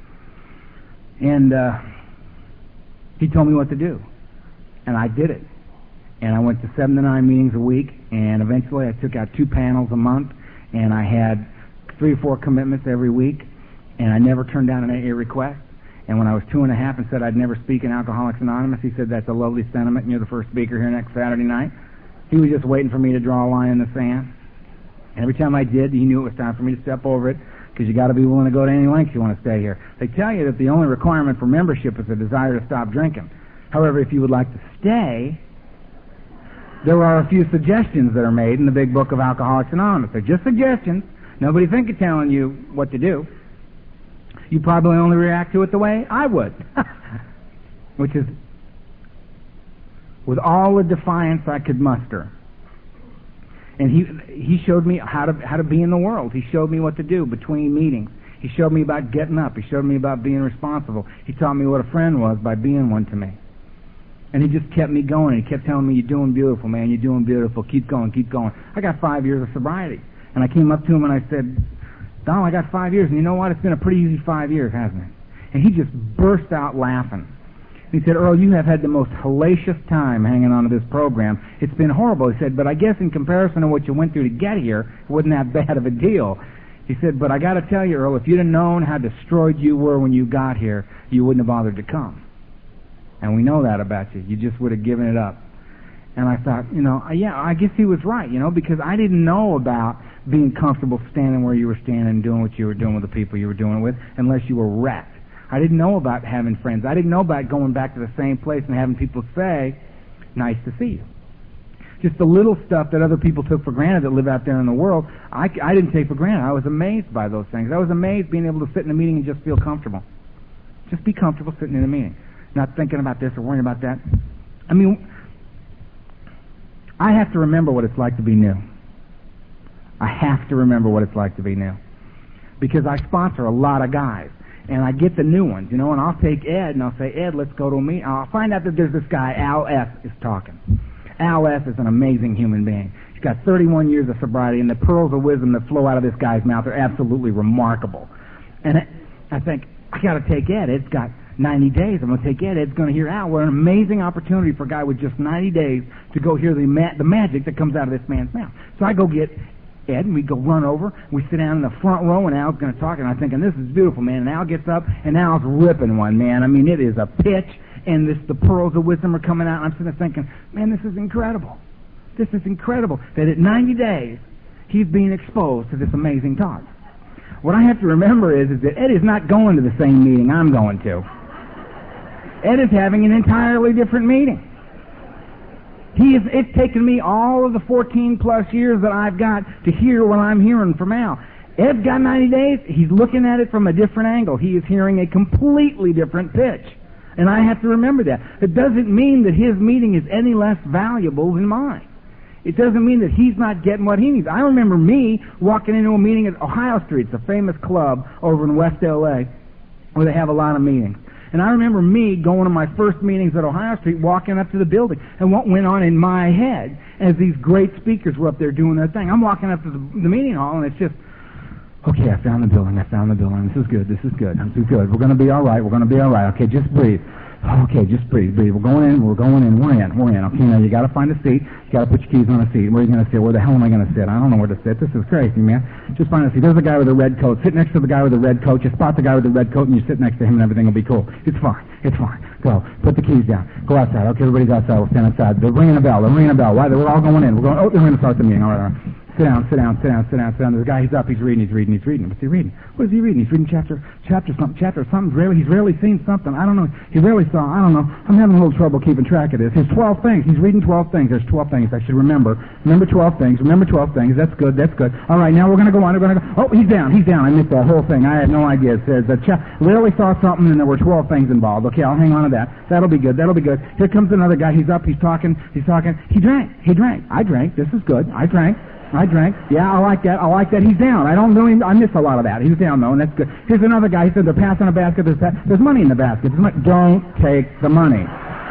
S2: And uh, he told me what to do. And I did it. And I went to seven to nine meetings a week, and eventually I took out two panels a month, and I had three or four commitments every week, and I never turned down an A A request. And when I was two and a half and said I'd never speak in Alcoholics Anonymous, he said, that's a lovely sentiment, and you're the first speaker here next Saturday night. He was just waiting for me to draw a line in the sand. And every time I did, he knew it was time for me to step over it, because you got to be willing to go to any lengths you want to stay here. They tell you that the only requirement for membership is a desire to stop drinking. However, if you would like to stay, there are a few suggestions that are made in the big book of Alcoholics Anonymous. They're just suggestions. Nobody think of telling you what to do. You probably only react to it the way I would, which is with all the defiance I could muster. And he he showed me how to how to be in the world. He showed me what to do between meetings. He showed me about getting up. He showed me about being responsible. He taught me what a friend was by being one to me. And he just kept me going. He kept telling me, you're doing beautiful, man. You're doing beautiful. Keep going, keep going. I got five years of sobriety. And I came up to him and I said, Donald, I got five years. And you know what? It's been a pretty easy five years, hasn't it? And he just burst out laughing. He said, Earl, you have had the most hellacious time hanging on to this program. It's been horrible. He said, but I guess in comparison to what you went through to get here, it wasn't that bad of a deal. He said, but I got to tell you, Earl, if you'd have known how destroyed you were when you got here, you wouldn't have bothered to come. And we know that about you. You just would have given it up. And I thought, you know, yeah, I guess he was right, you know, because I didn't know about being comfortable standing where you were standing and doing what you were doing with the people you were doing it with unless you were wrecked. I didn't know about having friends. I didn't know about going back to the same place and having people say, nice to see you. Just the little stuff that other people took for granted that live out there in the world, I, I didn't take for granted. I was amazed by those things. I was amazed being able to sit in a meeting and just feel comfortable. Just be comfortable sitting in a meeting. Not thinking about this or worrying about that. I mean, I have to remember what it's like to be new. I have to remember what it's like to be new. Because I sponsor a lot of guys. And I get the new ones, you know, and I'll take Ed and I'll say, Ed, let's go to a meeting. I'll find out that there's this guy, Al F., is talking. Al F. is an amazing human being. He's got thirty-one years of sobriety, and the pearls of wisdom that flow out of this guy's mouth are absolutely remarkable. And I think, I got to take Ed. Ed's got ninety days. I'm going to take Ed. Ed's going to hear Al. What an amazing opportunity for a guy with just ninety days to go hear the ma- the magic that comes out of this man's mouth. So I go get Ed, and we go run over. We sit down in the front row, and Al's going to talk, and I'm thinking, this is beautiful, man. And Al gets up, and Al's ripping one, man. I mean, it is a pitch, and this, the pearls of wisdom are coming out, and I'm sitting there thinking, man, this is incredible. This is incredible that at ninety days, he's being exposed to this amazing talk. What I have to remember is, is that Ed is not going to the same meeting I'm going to. Ed is having an entirely different meeting. He is, it's taken me all of the fourteen plus years that I've got to hear what I'm hearing from Al. Ed's got ninety days. He's looking at it from a different angle. He is hearing a completely different pitch. And I have to remember that. It doesn't mean that his meeting is any less valuable than mine. It doesn't mean that he's not getting what he needs. I remember me walking into a meeting at Ohio Street, it's a famous club over in West L A, where they have a lot of meetings. And I remember me going to my first meetings at Ohio Street, walking up to the building, and what went on in my head as these great speakers were up there doing their thing. I'm walking up to the, the meeting hall, and it's just, Okay, I found the building. I found the building. This is good. This is good. This is good. We're going to be all right. We're going to be all right. Okay, just breathe. Okay, just breathe, breathe. We're going in. We're going in. We're in. We're in. Okay, now you got to find a seat. You got to put your keys on a seat. Where are you going to sit? Where the hell am I going to sit? I don't know where to sit. This is crazy, man. Just find a seat. There's a guy with a red coat. Sit next to the guy with the red coat. Just spot the guy with the red coat, and you sit next to him, and everything will be cool. It's fine. It's fine. Go. Put the keys down. Go outside. Okay, everybody's outside. We'll stand outside. They're ringing a bell. They're ringing a bell. Why? We're all going in. We're going. Oh, they're going to start the meeting. All right, all right. Sit down, sit down, sit down, sit down, sit down. There's a guy, he's up, he's reading, he's reading, he's reading. What's he reading? What is he reading? He's reading chapter, chapter something, chapter something. Rarely, he's rarely seen something. I don't know. He rarely saw, I don't know. I'm having a little trouble keeping track of this. There's twelve things. He's reading twelve things. There's twelve things I should remember. Remember twelve things. Remember twelve things. That's good, that's good. All right, now we're going to go on. We're going to go. Oh, he's down, he's down. I missed that whole thing. I had no idea. It says that cha- rarely saw something and there were twelve things involved. Okay, I'll hang on to that. That'll be good. That'll be good. Here comes another guy. He's up, he's talking, he's talking. He drank. He drank. I drank. This is good. I drank. I drank. Yeah, I like that. I like that. He's down. I don't really, I miss a lot of that. He's down, though, and that's good. Here's another guy. He said they're passing a basket. There's, pa- there's money in the basket. There's money. Don't take the money.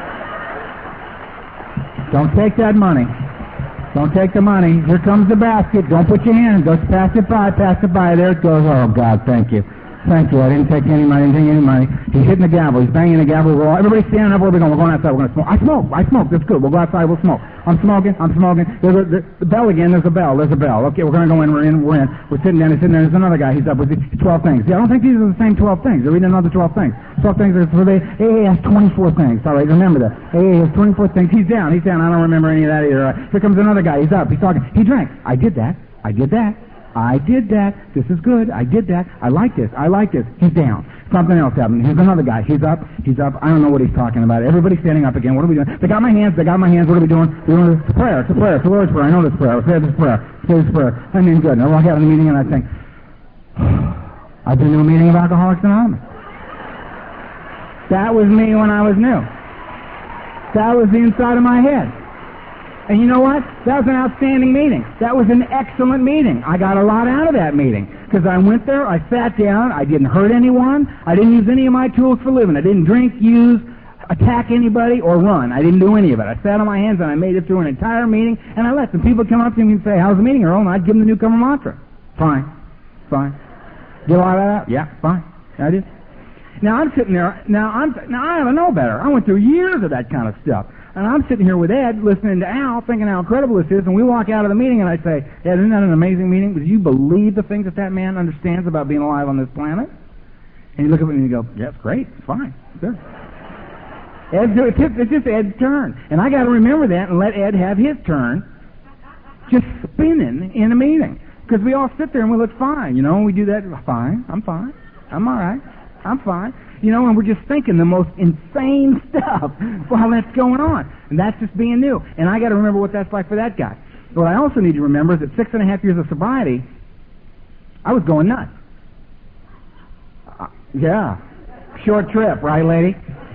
S2: Don't take that money. Don't take the money. Here comes the basket. Don't put your hand. Just pass it by. Pass it by. There it goes. Oh, God, thank you. Thank you. I didn't take any money. I didn't take any money. He's hitting the gavel. He's banging the gavel. We're all, everybody's standing up. Where are we going? We're going outside. We're going to smoke. I smoke. I smoke. That's good. We'll go outside. We'll smoke. I'm smoking. I'm smoking. There's a, there's the bell again. There's a bell. There's a bell. Okay, we're going to go in. We're in. We're in. We're sitting down. He's sitting there. There's another guy. He's up with twelve things. Yeah, I don't think these are the same twelve things. They're reading another twelve things. twelve things are for the A A has twenty-four things. All right, remember that. A A has twenty-four things. He's down. He's down. I don't remember any of that either. Right. Here comes another guy. He's up. He's talking. He drank. I did that. I did that. I did that. This is good. I did that. I like this. I like this. He's down. Something else happened. Here's another guy. He's up. He's up. I don't know what he's talking about. Everybody's standing up again. What are we doing? They got my hands. They got my hands. What are we doing? We're doing a prayer. It's a prayer. It's the Lord's Prayer. I know this prayer. Say this prayer. Say this prayer. I mean, good. And I walk out of the meeting and I think, I've been to a meeting of Alcoholics Anonymous. That was me when I was new. That was the inside of my head. And you know what? That was an outstanding meeting. That was an excellent meeting. I got a lot out of that meeting. Because I went there, I sat down, I didn't hurt anyone, I didn't use any of my tools for living. I didn't drink, use, attack anybody, or run. I didn't do any of it. I sat on my hands and I made it through an entire meeting, and I left. And people come up to me and say, how's the meeting, Earl? And I'd give them the newcomer mantra. Fine. Fine. Get a lot of that out? Yeah, fine. I did. Now I'm sitting there, now I'm, now I don't know better. I went through years of that kind of stuff. And I'm sitting here with Ed, listening to Al, thinking how incredible this is, and we walk out of the meeting, and I say, Ed, isn't that an amazing meeting? Do you believe the things that that man understands about being alive on this planet? And you look at me and you go, yeah, it's great, it's fine, it's good. Ed's, it's, just, it's just Ed's turn. And I got to remember that and let Ed have his turn, just spinning in a meeting. Because we all sit there and we look fine, you know, and we do that, fine, I'm fine, I'm all right, I'm fine. You know, and we're just thinking the most insane stuff while that's going on. And that's just being new. And I got to remember what that's like for that guy. What I also need to remember is that six and a half years of sobriety, I was going nuts. Uh, yeah. Short trip, right, lady?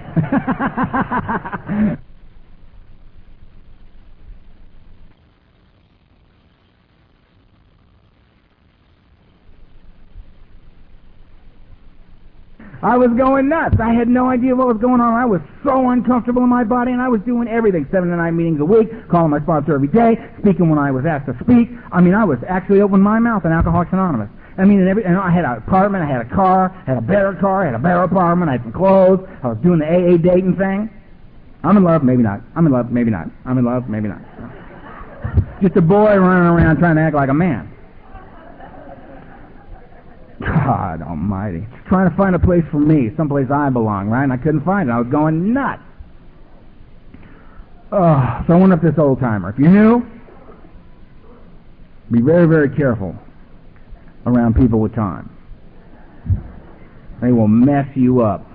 S2: I was going nuts. I had no idea what was going on. I was so uncomfortable in my body, and I was doing everything. Seven to nine meetings a week, calling my sponsor every day, speaking when I was asked to speak. I mean, I was actually opening my mouth in Alcoholics Anonymous. I mean, in every, and I had an apartment, I had a car, I had a better car, I had a better apartment, I had some clothes, I was doing the A A dating thing. I'm in love, maybe not. I'm in love, maybe not. I'm in love, maybe not. Just a boy running around trying to act like a man. God almighty. Trying to find a place for me, someplace I belong, right? And I couldn't find it. I was going nuts. Oh, so I went up this old timer. If you're new, be very, very careful around people with time. They will mess you up.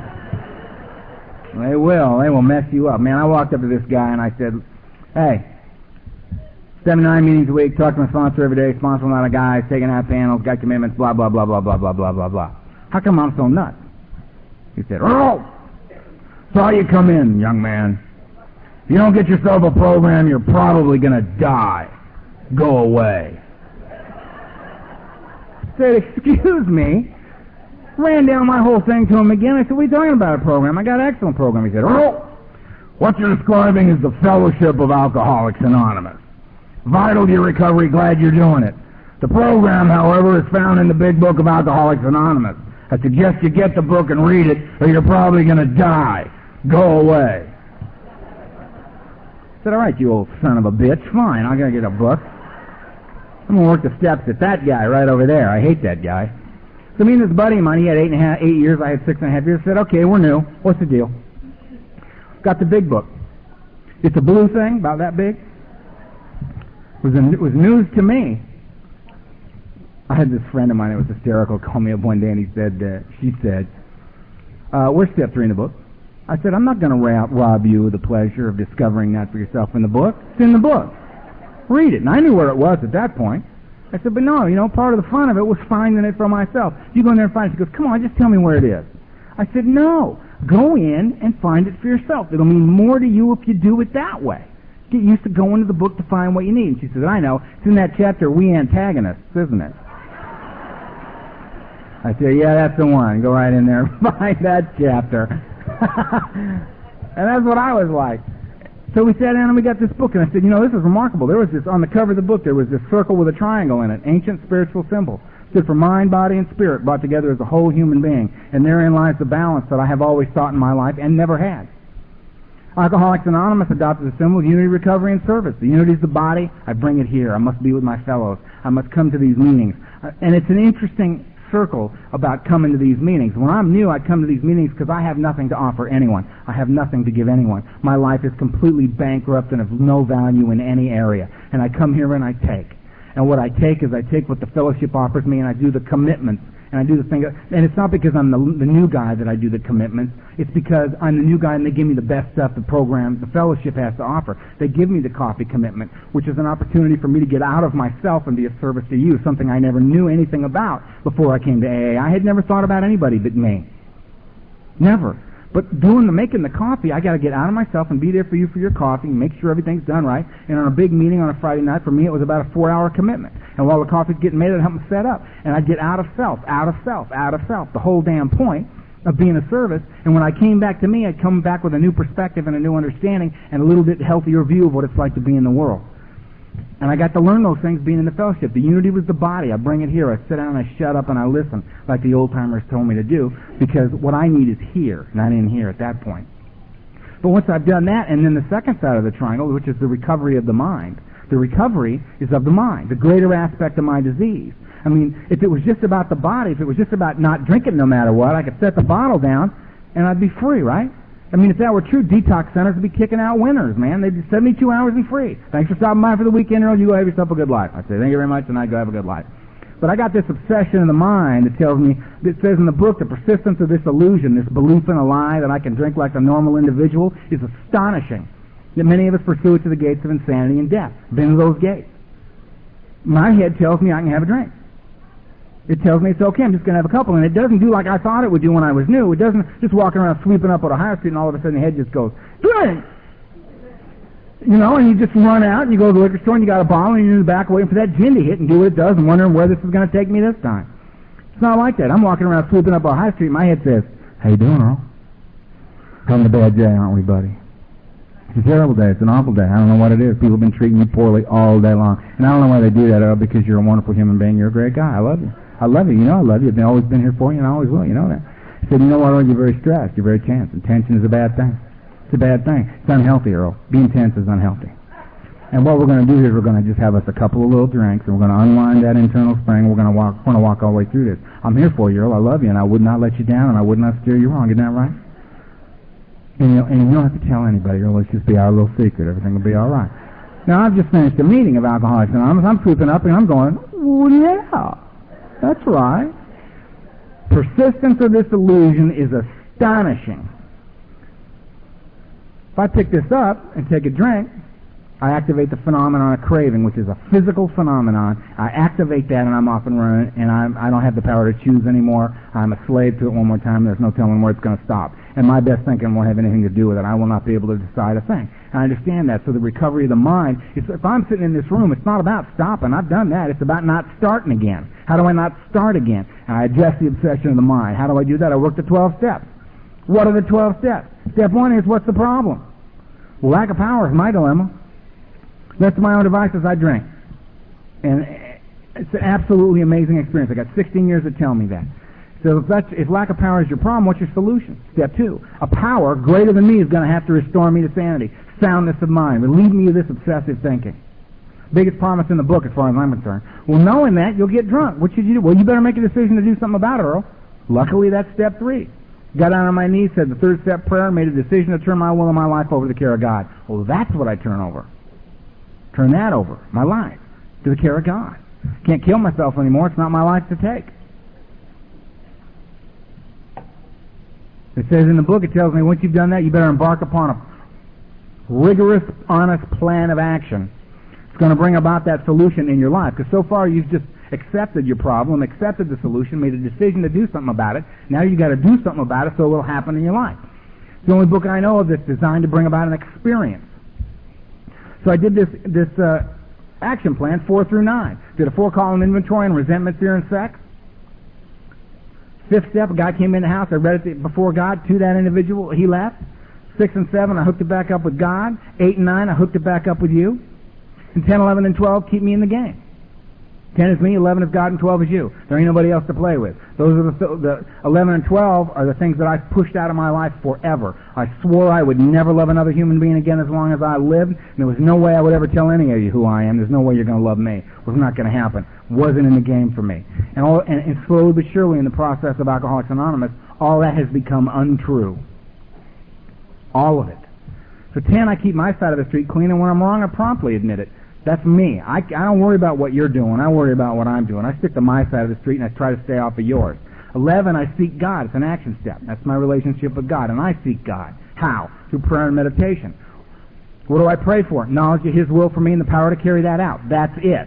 S2: They will. They will mess you up. Man, I walked up to this guy and I said, hey, seven, nine meetings a week, talk to my sponsor every day, sponsor a lot of guys, taking out panels, got commitments, blah, blah, blah, blah, blah, blah, blah, blah, blah. How come I'm so nuts? He said, Earl, saw you come in, young man. If you don't get yourself a program, you're probably going to die. Go away. I said, excuse me. Ran down my whole thing to him again. I said, what are you talking about, a program? I got an excellent program. He said, Earl, what you're describing is the Fellowship of Alcoholics Anonymous. Vital to your recovery, glad you're doing it. The program, however, is found in the Big Book of Alcoholics Anonymous. I suggest you get the book and read it, or you're probably going to die. Go away. I said, all right, you old son of a bitch. Fine, I'm going to get a book. I'm going to work the steps at that guy right over there. I hate that guy. So me and this buddy of mine, he had eight and a half, eight years, I had six and a half years. I said, okay, we're new. What's the deal? Got the big book. It's a blue thing, about that big. It was, a, it was news to me. I had this friend of mine that was hysterical call me up one day and he said, uh, she said, uh, where's step three in the book? I said, I'm not going to rob, rob you of the pleasure of discovering that for yourself in the book. It's in the book. Read it. And I knew where it was at that point. I said, but no, you know, part of the fun of it was finding it for myself. You go in there and find it. She goes, come on, just tell me where it is. I said, no, go in and find it for yourself. It'll mean more to you if you do it that way. Get used to going to the book to find what you need. And she said, I know. It's in that chapter, We Antagonists, isn't it? I said, yeah, that's the one. Go right in there and find that chapter. And that's what I was like. So we sat down and we got this book, and I said, you know, this is remarkable. There was this, on the cover of the book, there was this circle with a triangle in it, ancient spiritual symbol. It stood for mind, body, and spirit, brought together as a whole human being. And therein lies the balance that I have always sought in my life and never had. Alcoholics Anonymous adopted the symbol of unity, recovery, and service. The unity is the body. I bring it here. I must be with my fellows. I must come to these meetings. Uh, and it's an interesting circle about coming to these meetings. When I'm new, I come to these meetings because I have nothing to offer anyone. I have nothing to give anyone. My life is completely bankrupt and of no value in any area. And I come here and I take. And what I take is I take what the fellowship offers me and I do the commitments. And I do the thing, and it's not because I'm the, the new guy that I do the commitments. It's because I'm the new guy and they give me the best stuff the program, the fellowship has to offer. They give me the coffee commitment, which is an opportunity for me to get out of myself and be of service to you, something I never knew anything about before I came to A A. I had never thought about anybody but me. Never. But doing the making the coffee, I got to get out of myself and be there for you for your coffee and make sure everything's done right. And on a big meeting on a Friday night, for me, it was about a four-hour commitment. And while the coffee's getting made, I'd help them set up. And I'd get out of self, out of self, out of self. The whole damn point of being a service. And when I came back to me, I'd come back with a new perspective and a new understanding and a little bit healthier view of what it's like to be in the world. And I got to learn those things being in the fellowship. The unity was the body. I bring it here. I sit down and I shut up and I listen, like the old-timers told me to do, because what I need is here, not in here at that point. But once I've done that, and then the second side of the triangle, which is the recovery of the mind, the recovery is of the mind, the greater aspect of my disease. I mean, if it was just about the body, if it was just about not drinking no matter what, I could set the bottle down and I'd be free, right? I mean, if that were true, detox centers would be kicking out winners, man. They'd be seventy-two hours and free. Thanks for stopping by for the weekend, Earl. You go have yourself a good life. I say, thank you very much, and I go have a good life. But I got this obsession in the mind that tells me, that says in the book, the persistence of this illusion, this belief in a lie that I can drink like a normal individual is astonishing. That many of us pursue it to the gates of insanity and death. Been to those gates. My head tells me I can have a drink. It tells me it's okay, I'm just going to have a couple. And it doesn't do like I thought it would do when I was new. It doesn't just walk around sweeping up on a high street and all of a sudden the head just goes, drink! You know, and you just run out and you go to the liquor store and you got a bottle and you're in the back waiting for that gin to hit and do what it does and wondering where this is going to take me this time. It's not like that. I'm walking around sweeping up on a high street and my head says, how you doing, Earl? Having a bad day, aren't we, buddy? It's a terrible day. It's an awful day. I don't know what it is. People have been treating you poorly all day long. And I don't know why they do that, Earl, because you're a wonderful human being. You're a great guy. I love you. I love you. You know I love you. I've always been here for you, and I always will. You know that. I said, you know what, Earl? You're very stressed. You're very tense. And tension is a bad thing. It's a bad thing. It's unhealthy, Earl. Being tense is unhealthy. And what we're going to do is we're going to just have us a couple of little drinks, and we're going to unwind that internal spring. We're going to walk, we're going to walk all the way through this. I'm here for you, Earl. I love you, and I would not let you down, and I would not steer you wrong. Isn't that right? And you, and you don't have to tell anybody, Earl. Let's just be our little secret. Everything will be all right. Now, I've just finished a meeting of Alcoholics Anonymous. I'm sweeping up, and I'm going, well, yeah. That's right. Persistence of this illusion is astonishing. If I pick this up and take a drink, I activate the phenomenon of craving, which is a physical phenomenon. I activate that and I'm off and running, and I'm, I don't have the power to choose anymore. I'm a slave to it one more time. There's no telling where it's going to stop. And my best thinking won't have anything to do with it. I will not be able to decide a thing. And I understand that. So the recovery of the mind, is, if I'm sitting in this room, it's not about stopping. I've done that. It's about not starting again. How do I not start again? And I address the obsession of the mind. How do I do that? I work the twelve steps. What are the twelve steps? Step one is, what's the problem? Well, lack of power is my dilemma. Left to my own devices, I drink. And It's an absolutely amazing experience. I got sixteen years to tell me that. So if, that's, if lack of power is your problem, what's your solution? Step two. A power greater than me is going to have to restore me to sanity, soundness of mind, relieve me of this obsessive thinking. Biggest promise in the book as far as I'm concerned. Well, knowing that, you'll get drunk. What should you do? Well, you better make a decision to do something about it, Earl. Luckily, that's step three. Got down on my knees, said the third step prayer, made a decision to turn my will and my life over to the care of God. Well, that's what I turn over. Turn that over, my life, to the care of God. Can't kill myself anymore. It's not my life to take. It says in the book, it tells me once you've done that, you better embark upon a rigorous, honest plan of action. It's going to bring about that solution in your life. Because so far you've just accepted your problem, accepted the solution, made a decision to do something about it. Now you've got to do something about it so it will happen in your life. It's the only book I know of that's designed to bring about an experience. So I did this this uh, action plan, four through nine. Did a four-column inventory on resentment, fear, and sex. Fifth step, a guy came in the house. I read it before God to that individual. He left. Six and seven, I hooked it back up with God. Eight and nine, I hooked it back up with you. And ten, eleven, and twelve keep me in the game. ten is me, eleven is God, and twelve is you. There ain't nobody else to play with. Those are the, th- the eleven and twelve are the things that I've pushed out of my life forever. I swore I would never love another human being again as long as I lived. And there was no way I would ever tell any of you who I am. There's no way you're going to love me. It was not going to happen. Wasn't in the game for me. And, all, and, and slowly but surely in the process of Alcoholics Anonymous, all that has become untrue. All of it. So ten, I keep my side of the street clean, and when I'm wrong, I promptly admit it. That's me. I, I don't worry about what you're doing. I worry about what I'm doing. I stick to my side of the street, and I try to stay off of yours. Eleven, I seek God. It's an action step. That's my relationship with God, and I seek God. How? Through prayer and meditation. What do I pray for? Knowledge of His will for me and the power to carry that out. That's it.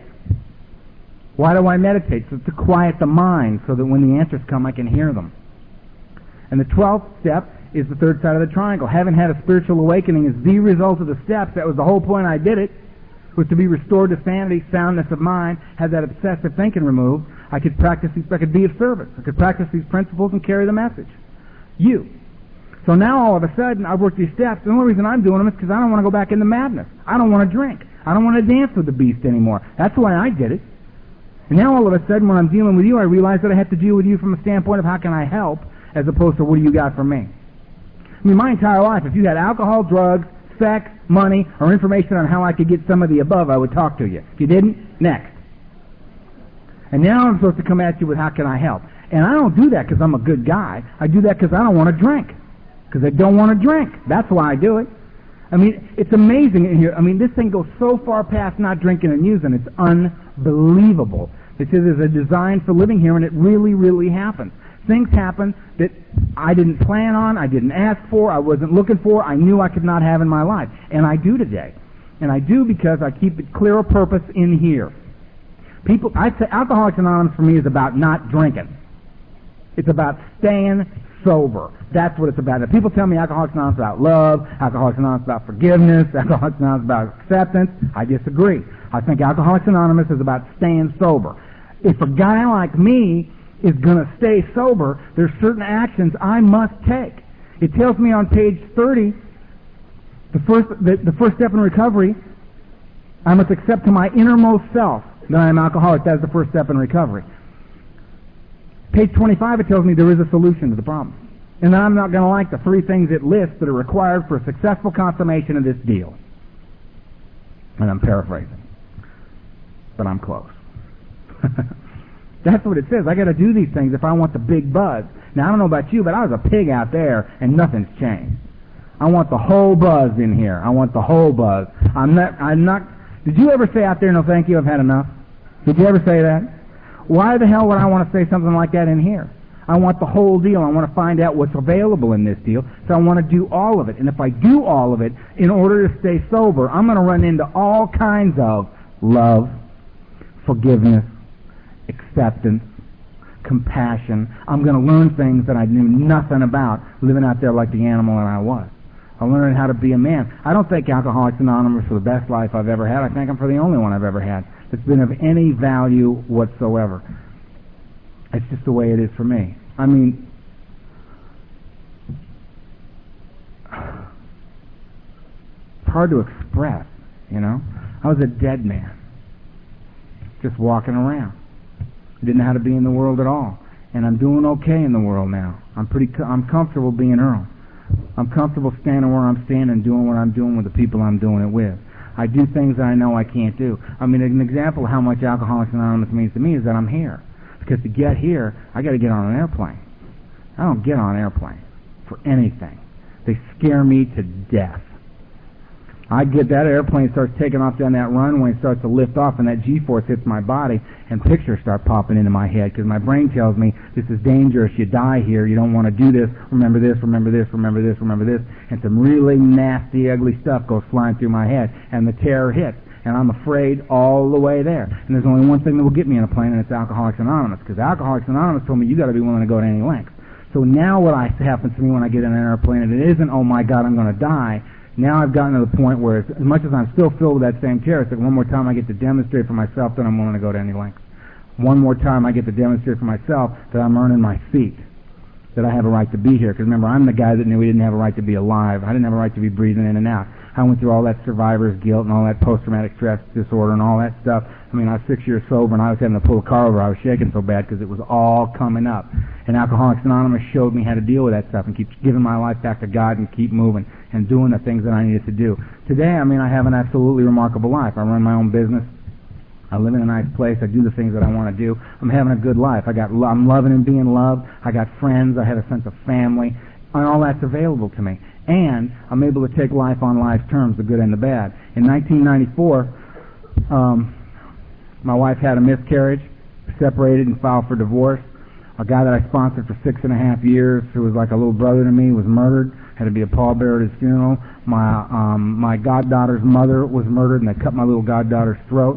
S2: Why do I meditate? So to quiet the mind so that when the answers come, I can hear them. And the twelfth step is the third side of the triangle. Having had a spiritual awakening is the result of the steps. That was the whole point I did it, was to be restored to sanity, soundness of mind, have that obsessive thinking removed. I could practice these, I could be of service. I could practice these principles and carry the message. You. So now all of a sudden, I've worked these steps. The only reason I'm doing them is because I don't want to go back into madness. I don't want to drink. I don't want to dance with the beast anymore. That's why I did it. And now all of a sudden, when I'm dealing with you, I realize that I have to deal with you from a standpoint of how can I help, as opposed to what do you got for me. I mean, my entire life, if you had alcohol, drugs, sex, money, or information on how I could get some of the above, I would talk to you. If you didn't, next. And now I'm supposed to come at you with how can I help. And I don't do that because I'm a good guy. I do that because I don't want to drink. Because I don't want to drink. That's why I do it. I mean, it's amazing in here. I mean, this thing goes so far past not drinking and using. It's unbelievable. It says there's a design for living here, and it really, really happens. Things happen that I didn't plan on, I didn't ask for, I wasn't looking for, I knew I could not have in my life. And I do today. And I do because I keep it clear of purpose in here. People, I'd say Alcoholics Anonymous for me is about not drinking. It's about staying sober. That's what it's about. Now, people tell me Alcoholics Anonymous is about love, Alcoholics Anonymous is about forgiveness, Alcoholics Anonymous is about acceptance. I disagree. I think Alcoholics Anonymous is about staying sober. If a guy like me is going to stay sober, there's certain actions I must take. It tells me on page thirty, the first, the, the first step in recovery, I must accept to my innermost self that I am alcoholic. That's the first step in recovery. Page twenty-five, it tells me there is a solution to the problem. And I'm not going to like the three things it lists that are required for a successful consummation of this deal. And I'm paraphrasing. But I'm close. That's what it says. I got to do these things if I want the big buzz. Now, I don't know about you, but I was a pig out there, and nothing's changed. I want the whole buzz in here. I want the whole buzz. I'm not, I'm not, did you ever say out there, no thank you, I've had enough? Did you ever say that? Why the hell would I want to say something like that in here? I want the whole deal. I want to find out what's available in this deal, so I want to do all of it. And if I do all of it, in order to stay sober, I'm going to run into all kinds of love, forgiveness, acceptance, compassion. I'm going to learn things that I knew nothing about living out there like the animal that I was. I learned how to be a man. I don't think Alcoholics Anonymous for the best life I've ever had. I think I'm for the only one I've ever had that's been of any value whatsoever. It's just the way it is for me. I mean, it's hard to express, you know. I was a dead man, just walking around. I didn't know how to be in the world at all. And I'm doing okay in the world now. I'm pretty, co- I'm comfortable being Earl. I'm comfortable standing where I'm standing, doing what I'm doing with the people I'm doing it with. I do things that I know I can't do. I mean, an example of how much Alcoholics Anonymous means to me is that I'm here. Because to get here, I got to get on an airplane. I don't get on an airplane for anything. They scare me to death. I get that airplane starts taking off down that runway and starts to lift off, and that G-force hits my body, and pictures start popping into my head because my brain tells me this is dangerous. You die here. You don't want to do this. Remember this. Remember this. Remember this. Remember this. And some really nasty, ugly stuff goes flying through my head, and the terror hits, and I'm afraid all the way there. And there's only one thing that will get me on a plane, and it's Alcoholics Anonymous, because Alcoholics Anonymous told me you got to be willing to go to any length. So now what I, happens to me when I get in an airplane, and it isn't, oh my God, I'm going to die. Now I've gotten to the point where, as much as I'm still filled with that same terror, it's like one more time I get to demonstrate for myself that I'm willing to go to any length. One more time I get to demonstrate for myself that I'm earning my seat, that I have a right to be here. Because remember, I'm the guy that knew he didn't have a right to be alive. I didn't have a right to be breathing in and out. I went through all that survivor's guilt and all that post-traumatic stress disorder and all that stuff. I mean, I was six years sober and I was having to pull a car over. I was shaking so bad because it was all coming up. And Alcoholics Anonymous showed me how to deal with that stuff and keep giving my life back to God and keep moving and doing the things that I needed to do. Today, I mean, I have an absolutely remarkable life. I run my own business. I live in a nice place. I do the things that I want to do. I'm having a good life. I got, I'm loving and being loved. I got friends. I have a sense of family. And all that's available to me. And I'm able to take life on life's terms, the good and the bad. In nineteen ninety-four, um, my wife had a miscarriage, separated and filed for divorce. A guy that I sponsored for six and a half years, who was like a little brother to me, was murdered. Had to be a pallbearer at his funeral. My um, my goddaughter's mother was murdered, and they cut my little goddaughter's throat.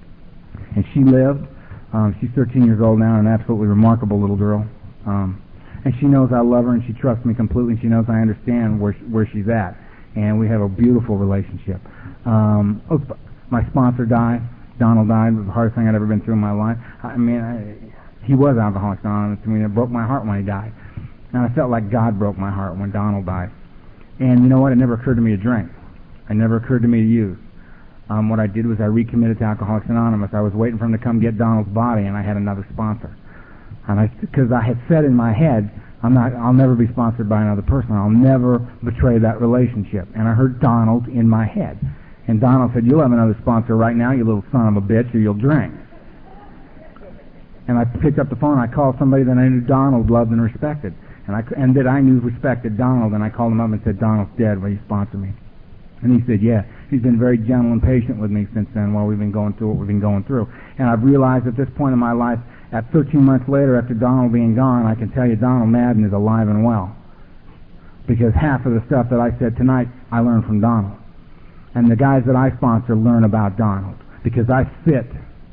S2: And she lived. Um, she's thirteen years old now, and an absolutely remarkable little girl. Um, and she knows I love her, and she trusts me completely, and she knows I understand where she, where she's at. And we have a beautiful relationship. Um, my sponsor died. Donald died. It was the hardest thing I'd ever been through in my life. I mean, I, he was Alcoholics Anonymous to me. It broke my heart when he died. And I felt like God broke my heart when Donald died. And you know what? It never occurred to me to drink. It never occurred to me to use. Um, what I did was I recommitted to Alcoholics Anonymous. I was waiting for him to come get Donald's body, and I had another sponsor. And I, because I had said in my head, I'm not, I'll never be sponsored by another person. I'll never betray that relationship. And I heard Donald in my head. And Donald said, you'll have another sponsor right now, you little son of a bitch, or you'll drink. And I picked up the phone, and I called somebody that I knew Donald loved and respected. And, I, and that I knew respected Donald, and I called him up and said, Donald's dead, will you sponsor me? And he said, yeah. He's been very gentle and patient with me since then while we've been going through what we've been going through. And I've realized at this point in my life, at thirteen months later, after Donald being gone, I can tell you Donald Madden is alive and well. Because half of the stuff that I said tonight, I learned from Donald. And the guys that I sponsor learn about Donald. Because I sit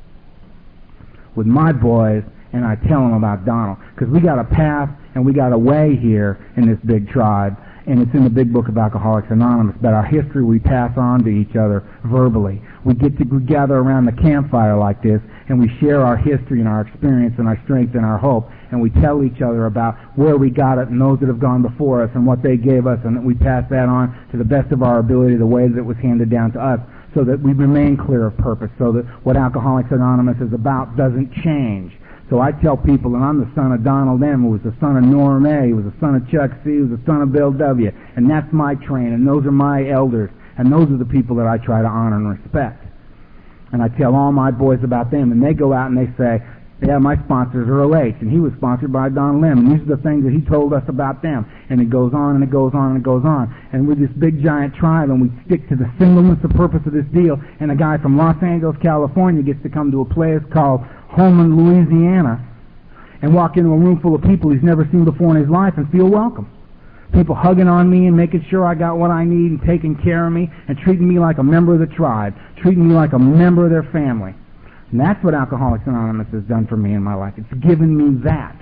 S2: with my boys and I tell them about Donald. Because we got a path and we got a way here in this big tribe. And it's in the big book of Alcoholics Anonymous. But our history we pass on to each other verbally. We get to gather around the campfire like this, and we share our history and our experience and our strength and our hope, and we tell each other about where we got it and those that have gone before us and what they gave us, and we pass that on to the best of our ability, the way that it was handed down to us, so that we remain clear of purpose, so that what Alcoholics Anonymous is about doesn't change. So I tell people that I'm the son of Donald M., who was the son of Norm A., who was the son of Chuck C., who was the son of Bill W., and that's my train, and those are my elders, and those are the people that I try to honor and respect. And I tell all my boys about them, and they go out and they say, yeah, my sponsor's Earl H., and he was sponsored by Donald M., and these are the things that he told us about them. And it goes on, and it goes on, and it goes on. And we're this big, giant tribe, and we stick to the singleness of purpose of this deal, and a guy from Los Angeles, California gets to come to a place called Holman, Louisiana, and walk into a room full of people he's never seen before in his life and feel welcome. People hugging on me and making sure I got what I need and taking care of me and treating me like a member of the tribe, treating me like a member of their family. And that's what Alcoholics Anonymous has done for me in my life. It's given me that.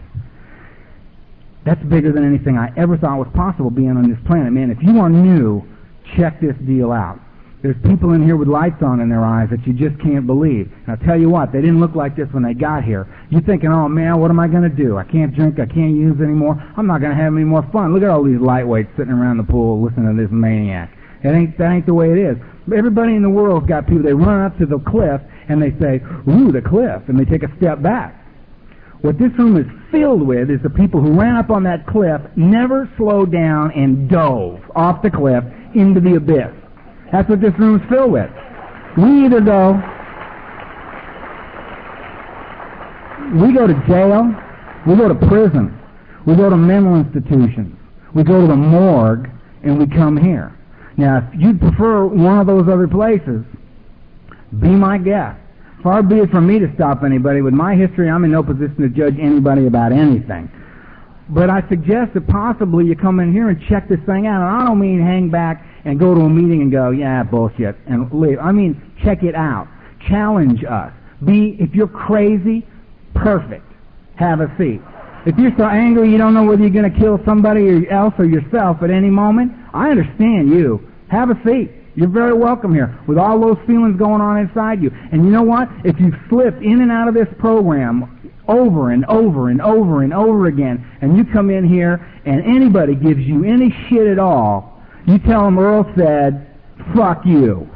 S2: That's bigger than anything I ever thought was possible being on this planet. Man, if you are new, check this deal out. There's people in here with lights on in their eyes that you just can't believe. And I'll tell you what, they didn't look like this when they got here. You're thinking, oh man, what am I going to do? I can't drink, I can't use anymore. I'm not going to have any more fun. Look at all these lightweights sitting around the pool listening to this maniac. That ain't, that ain't the way it is. Everybody in the world's got people, they run up to the cliff and they say, ooh, the cliff, and they take a step back. What this room is filled with is the people who ran up on that cliff, never slowed down, and dove off the cliff into the abyss. That's what this room's filled with. We either go, we go to jail, we go to prison, we go to mental institutions, we go to the morgue, and we come here. Now, if you'd prefer one of those other places, be my guest. Far be it from me to stop anybody. With my history, I'm in no position to judge anybody about anything. But I suggest that possibly you come in here and check this thing out. And I don't mean hang back and go to a meeting and go, yeah, bullshit, and leave. I mean, check it out. Challenge us. Be, if you're crazy, perfect. Have a seat. If you're so angry you don't know whether you're going to kill somebody else or yourself at any moment, I understand you. Have a seat. You're very welcome here with all those feelings going on inside you. And you know what? If you slip in and out of this program over and over and over and over again, and you come in here and anybody gives you any shit at all, you tell them Earl said, fuck you.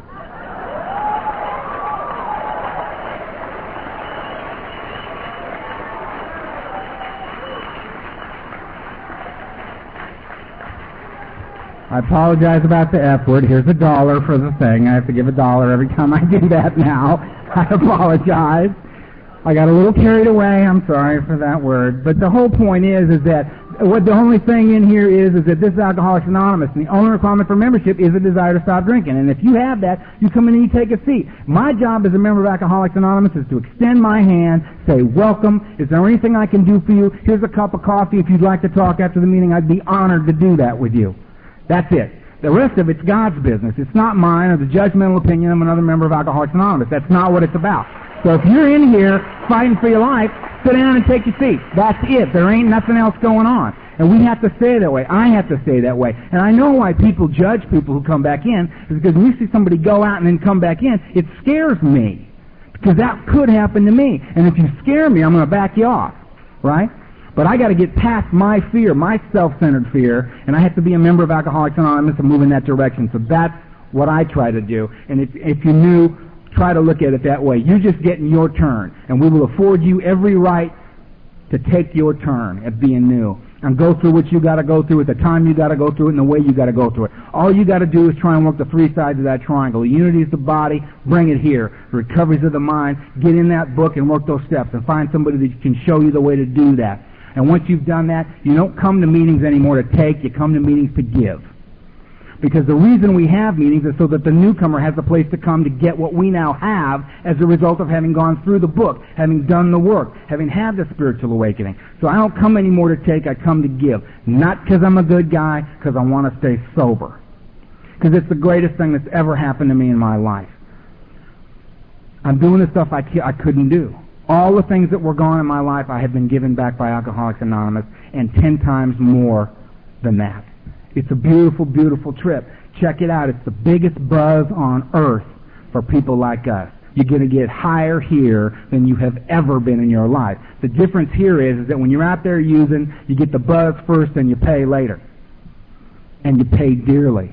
S2: I apologize about the F word. Here's a dollar for the thing. I have to give a dollar every time I do that now. I apologize. I got a little carried away. I'm sorry for that word. But the whole point is, is that what the only thing in here is, is that this is Alcoholics Anonymous, and the only requirement for membership is a desire to stop drinking. And if you have that, you come in and you take a seat. My job as a member of Alcoholics Anonymous is to extend my hand, say, welcome. Is there anything I can do for you? Here's a cup of coffee. If you'd like to talk after the meeting, I'd be honored to do that with you. That's it. The rest of it's God's business. It's not mine or the judgmental opinion of another member of Alcoholics Anonymous. That's not what it's about. So if you're in here fighting for your life, sit down and take your seat. That's it. There ain't nothing else going on. And we have to stay that way. I have to stay that way. And I know why people judge people who come back in, is because when you see somebody go out and then come back in, it scares me. Because that could happen to me. And if you scare me, I'm going to back you off. Right? But I got to get past my fear, my self-centered fear, and I have to be a member of Alcoholics Anonymous and move in that direction. So that's what I try to do. And if, if you're new, try to look at it that way. You're just getting your turn, and we will afford you every right to take your turn at being new and go through what you got to go through at the time you got to go through it and the way you got to go through it. All you got to do is try and work the three sides of that triangle. The unity is the body. Bring it here. The recoveries of the mind. Get in that book and work those steps and find somebody that can show you the way to do that. And once you've done that, you don't come to meetings anymore to take, you come to meetings to give. Because the reason we have meetings is so that the newcomer has a place to come to get what we now have as a result of having gone through the book, having done the work, having had the spiritual awakening. So I don't come anymore to take, I come to give. Not because I'm a good guy, because I want to stay sober. Because it's the greatest thing that's ever happened to me in my life. I'm doing the stuff I, I couldn't do. All the things that were gone in my life I have been given back by Alcoholics Anonymous, and ten times more than that. It's a beautiful, beautiful trip. Check it out. It's the biggest buzz on earth for people like us. You're going to get higher here than you have ever been in your life. The difference here is, is that when you're out there using, you get the buzz first and you pay later. And you pay dearly.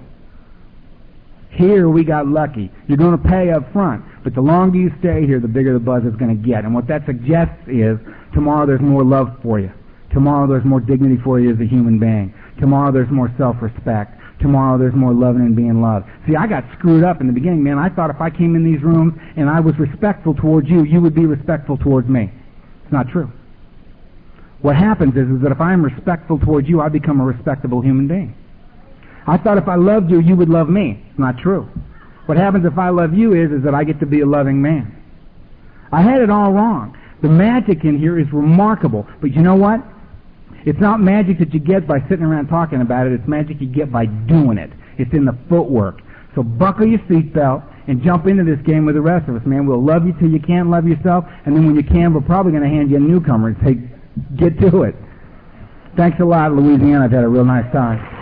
S2: Here we got lucky. You're going to pay up front, but the longer you stay here, the bigger the buzz is going to get. And what that suggests is tomorrow there's more love for you. Tomorrow there's more dignity for you as a human being. Tomorrow there's more self-respect. Tomorrow there's more loving and being loved. See, I got screwed up in the beginning, man. I thought if I came in these rooms and I was respectful towards you, you would be respectful towards me. It's not true. What happens is, is that if I'm respectful towards you, I become a respectable human being. I thought if I loved you, you would love me. It's not true. What happens if I love you is, is that I get to be a loving man. I had it all wrong. The magic in here is remarkable. But you know what? It's not magic that you get by sitting around talking about it. It's magic you get by doing it. It's in the footwork. So buckle your seatbelt and jump into this game with the rest of us, man. We'll love you till you can't love yourself, and then when you can, we're probably going to hand you a newcomer and say, get to it. Thanks a lot, Louisiana. I've had a real nice time.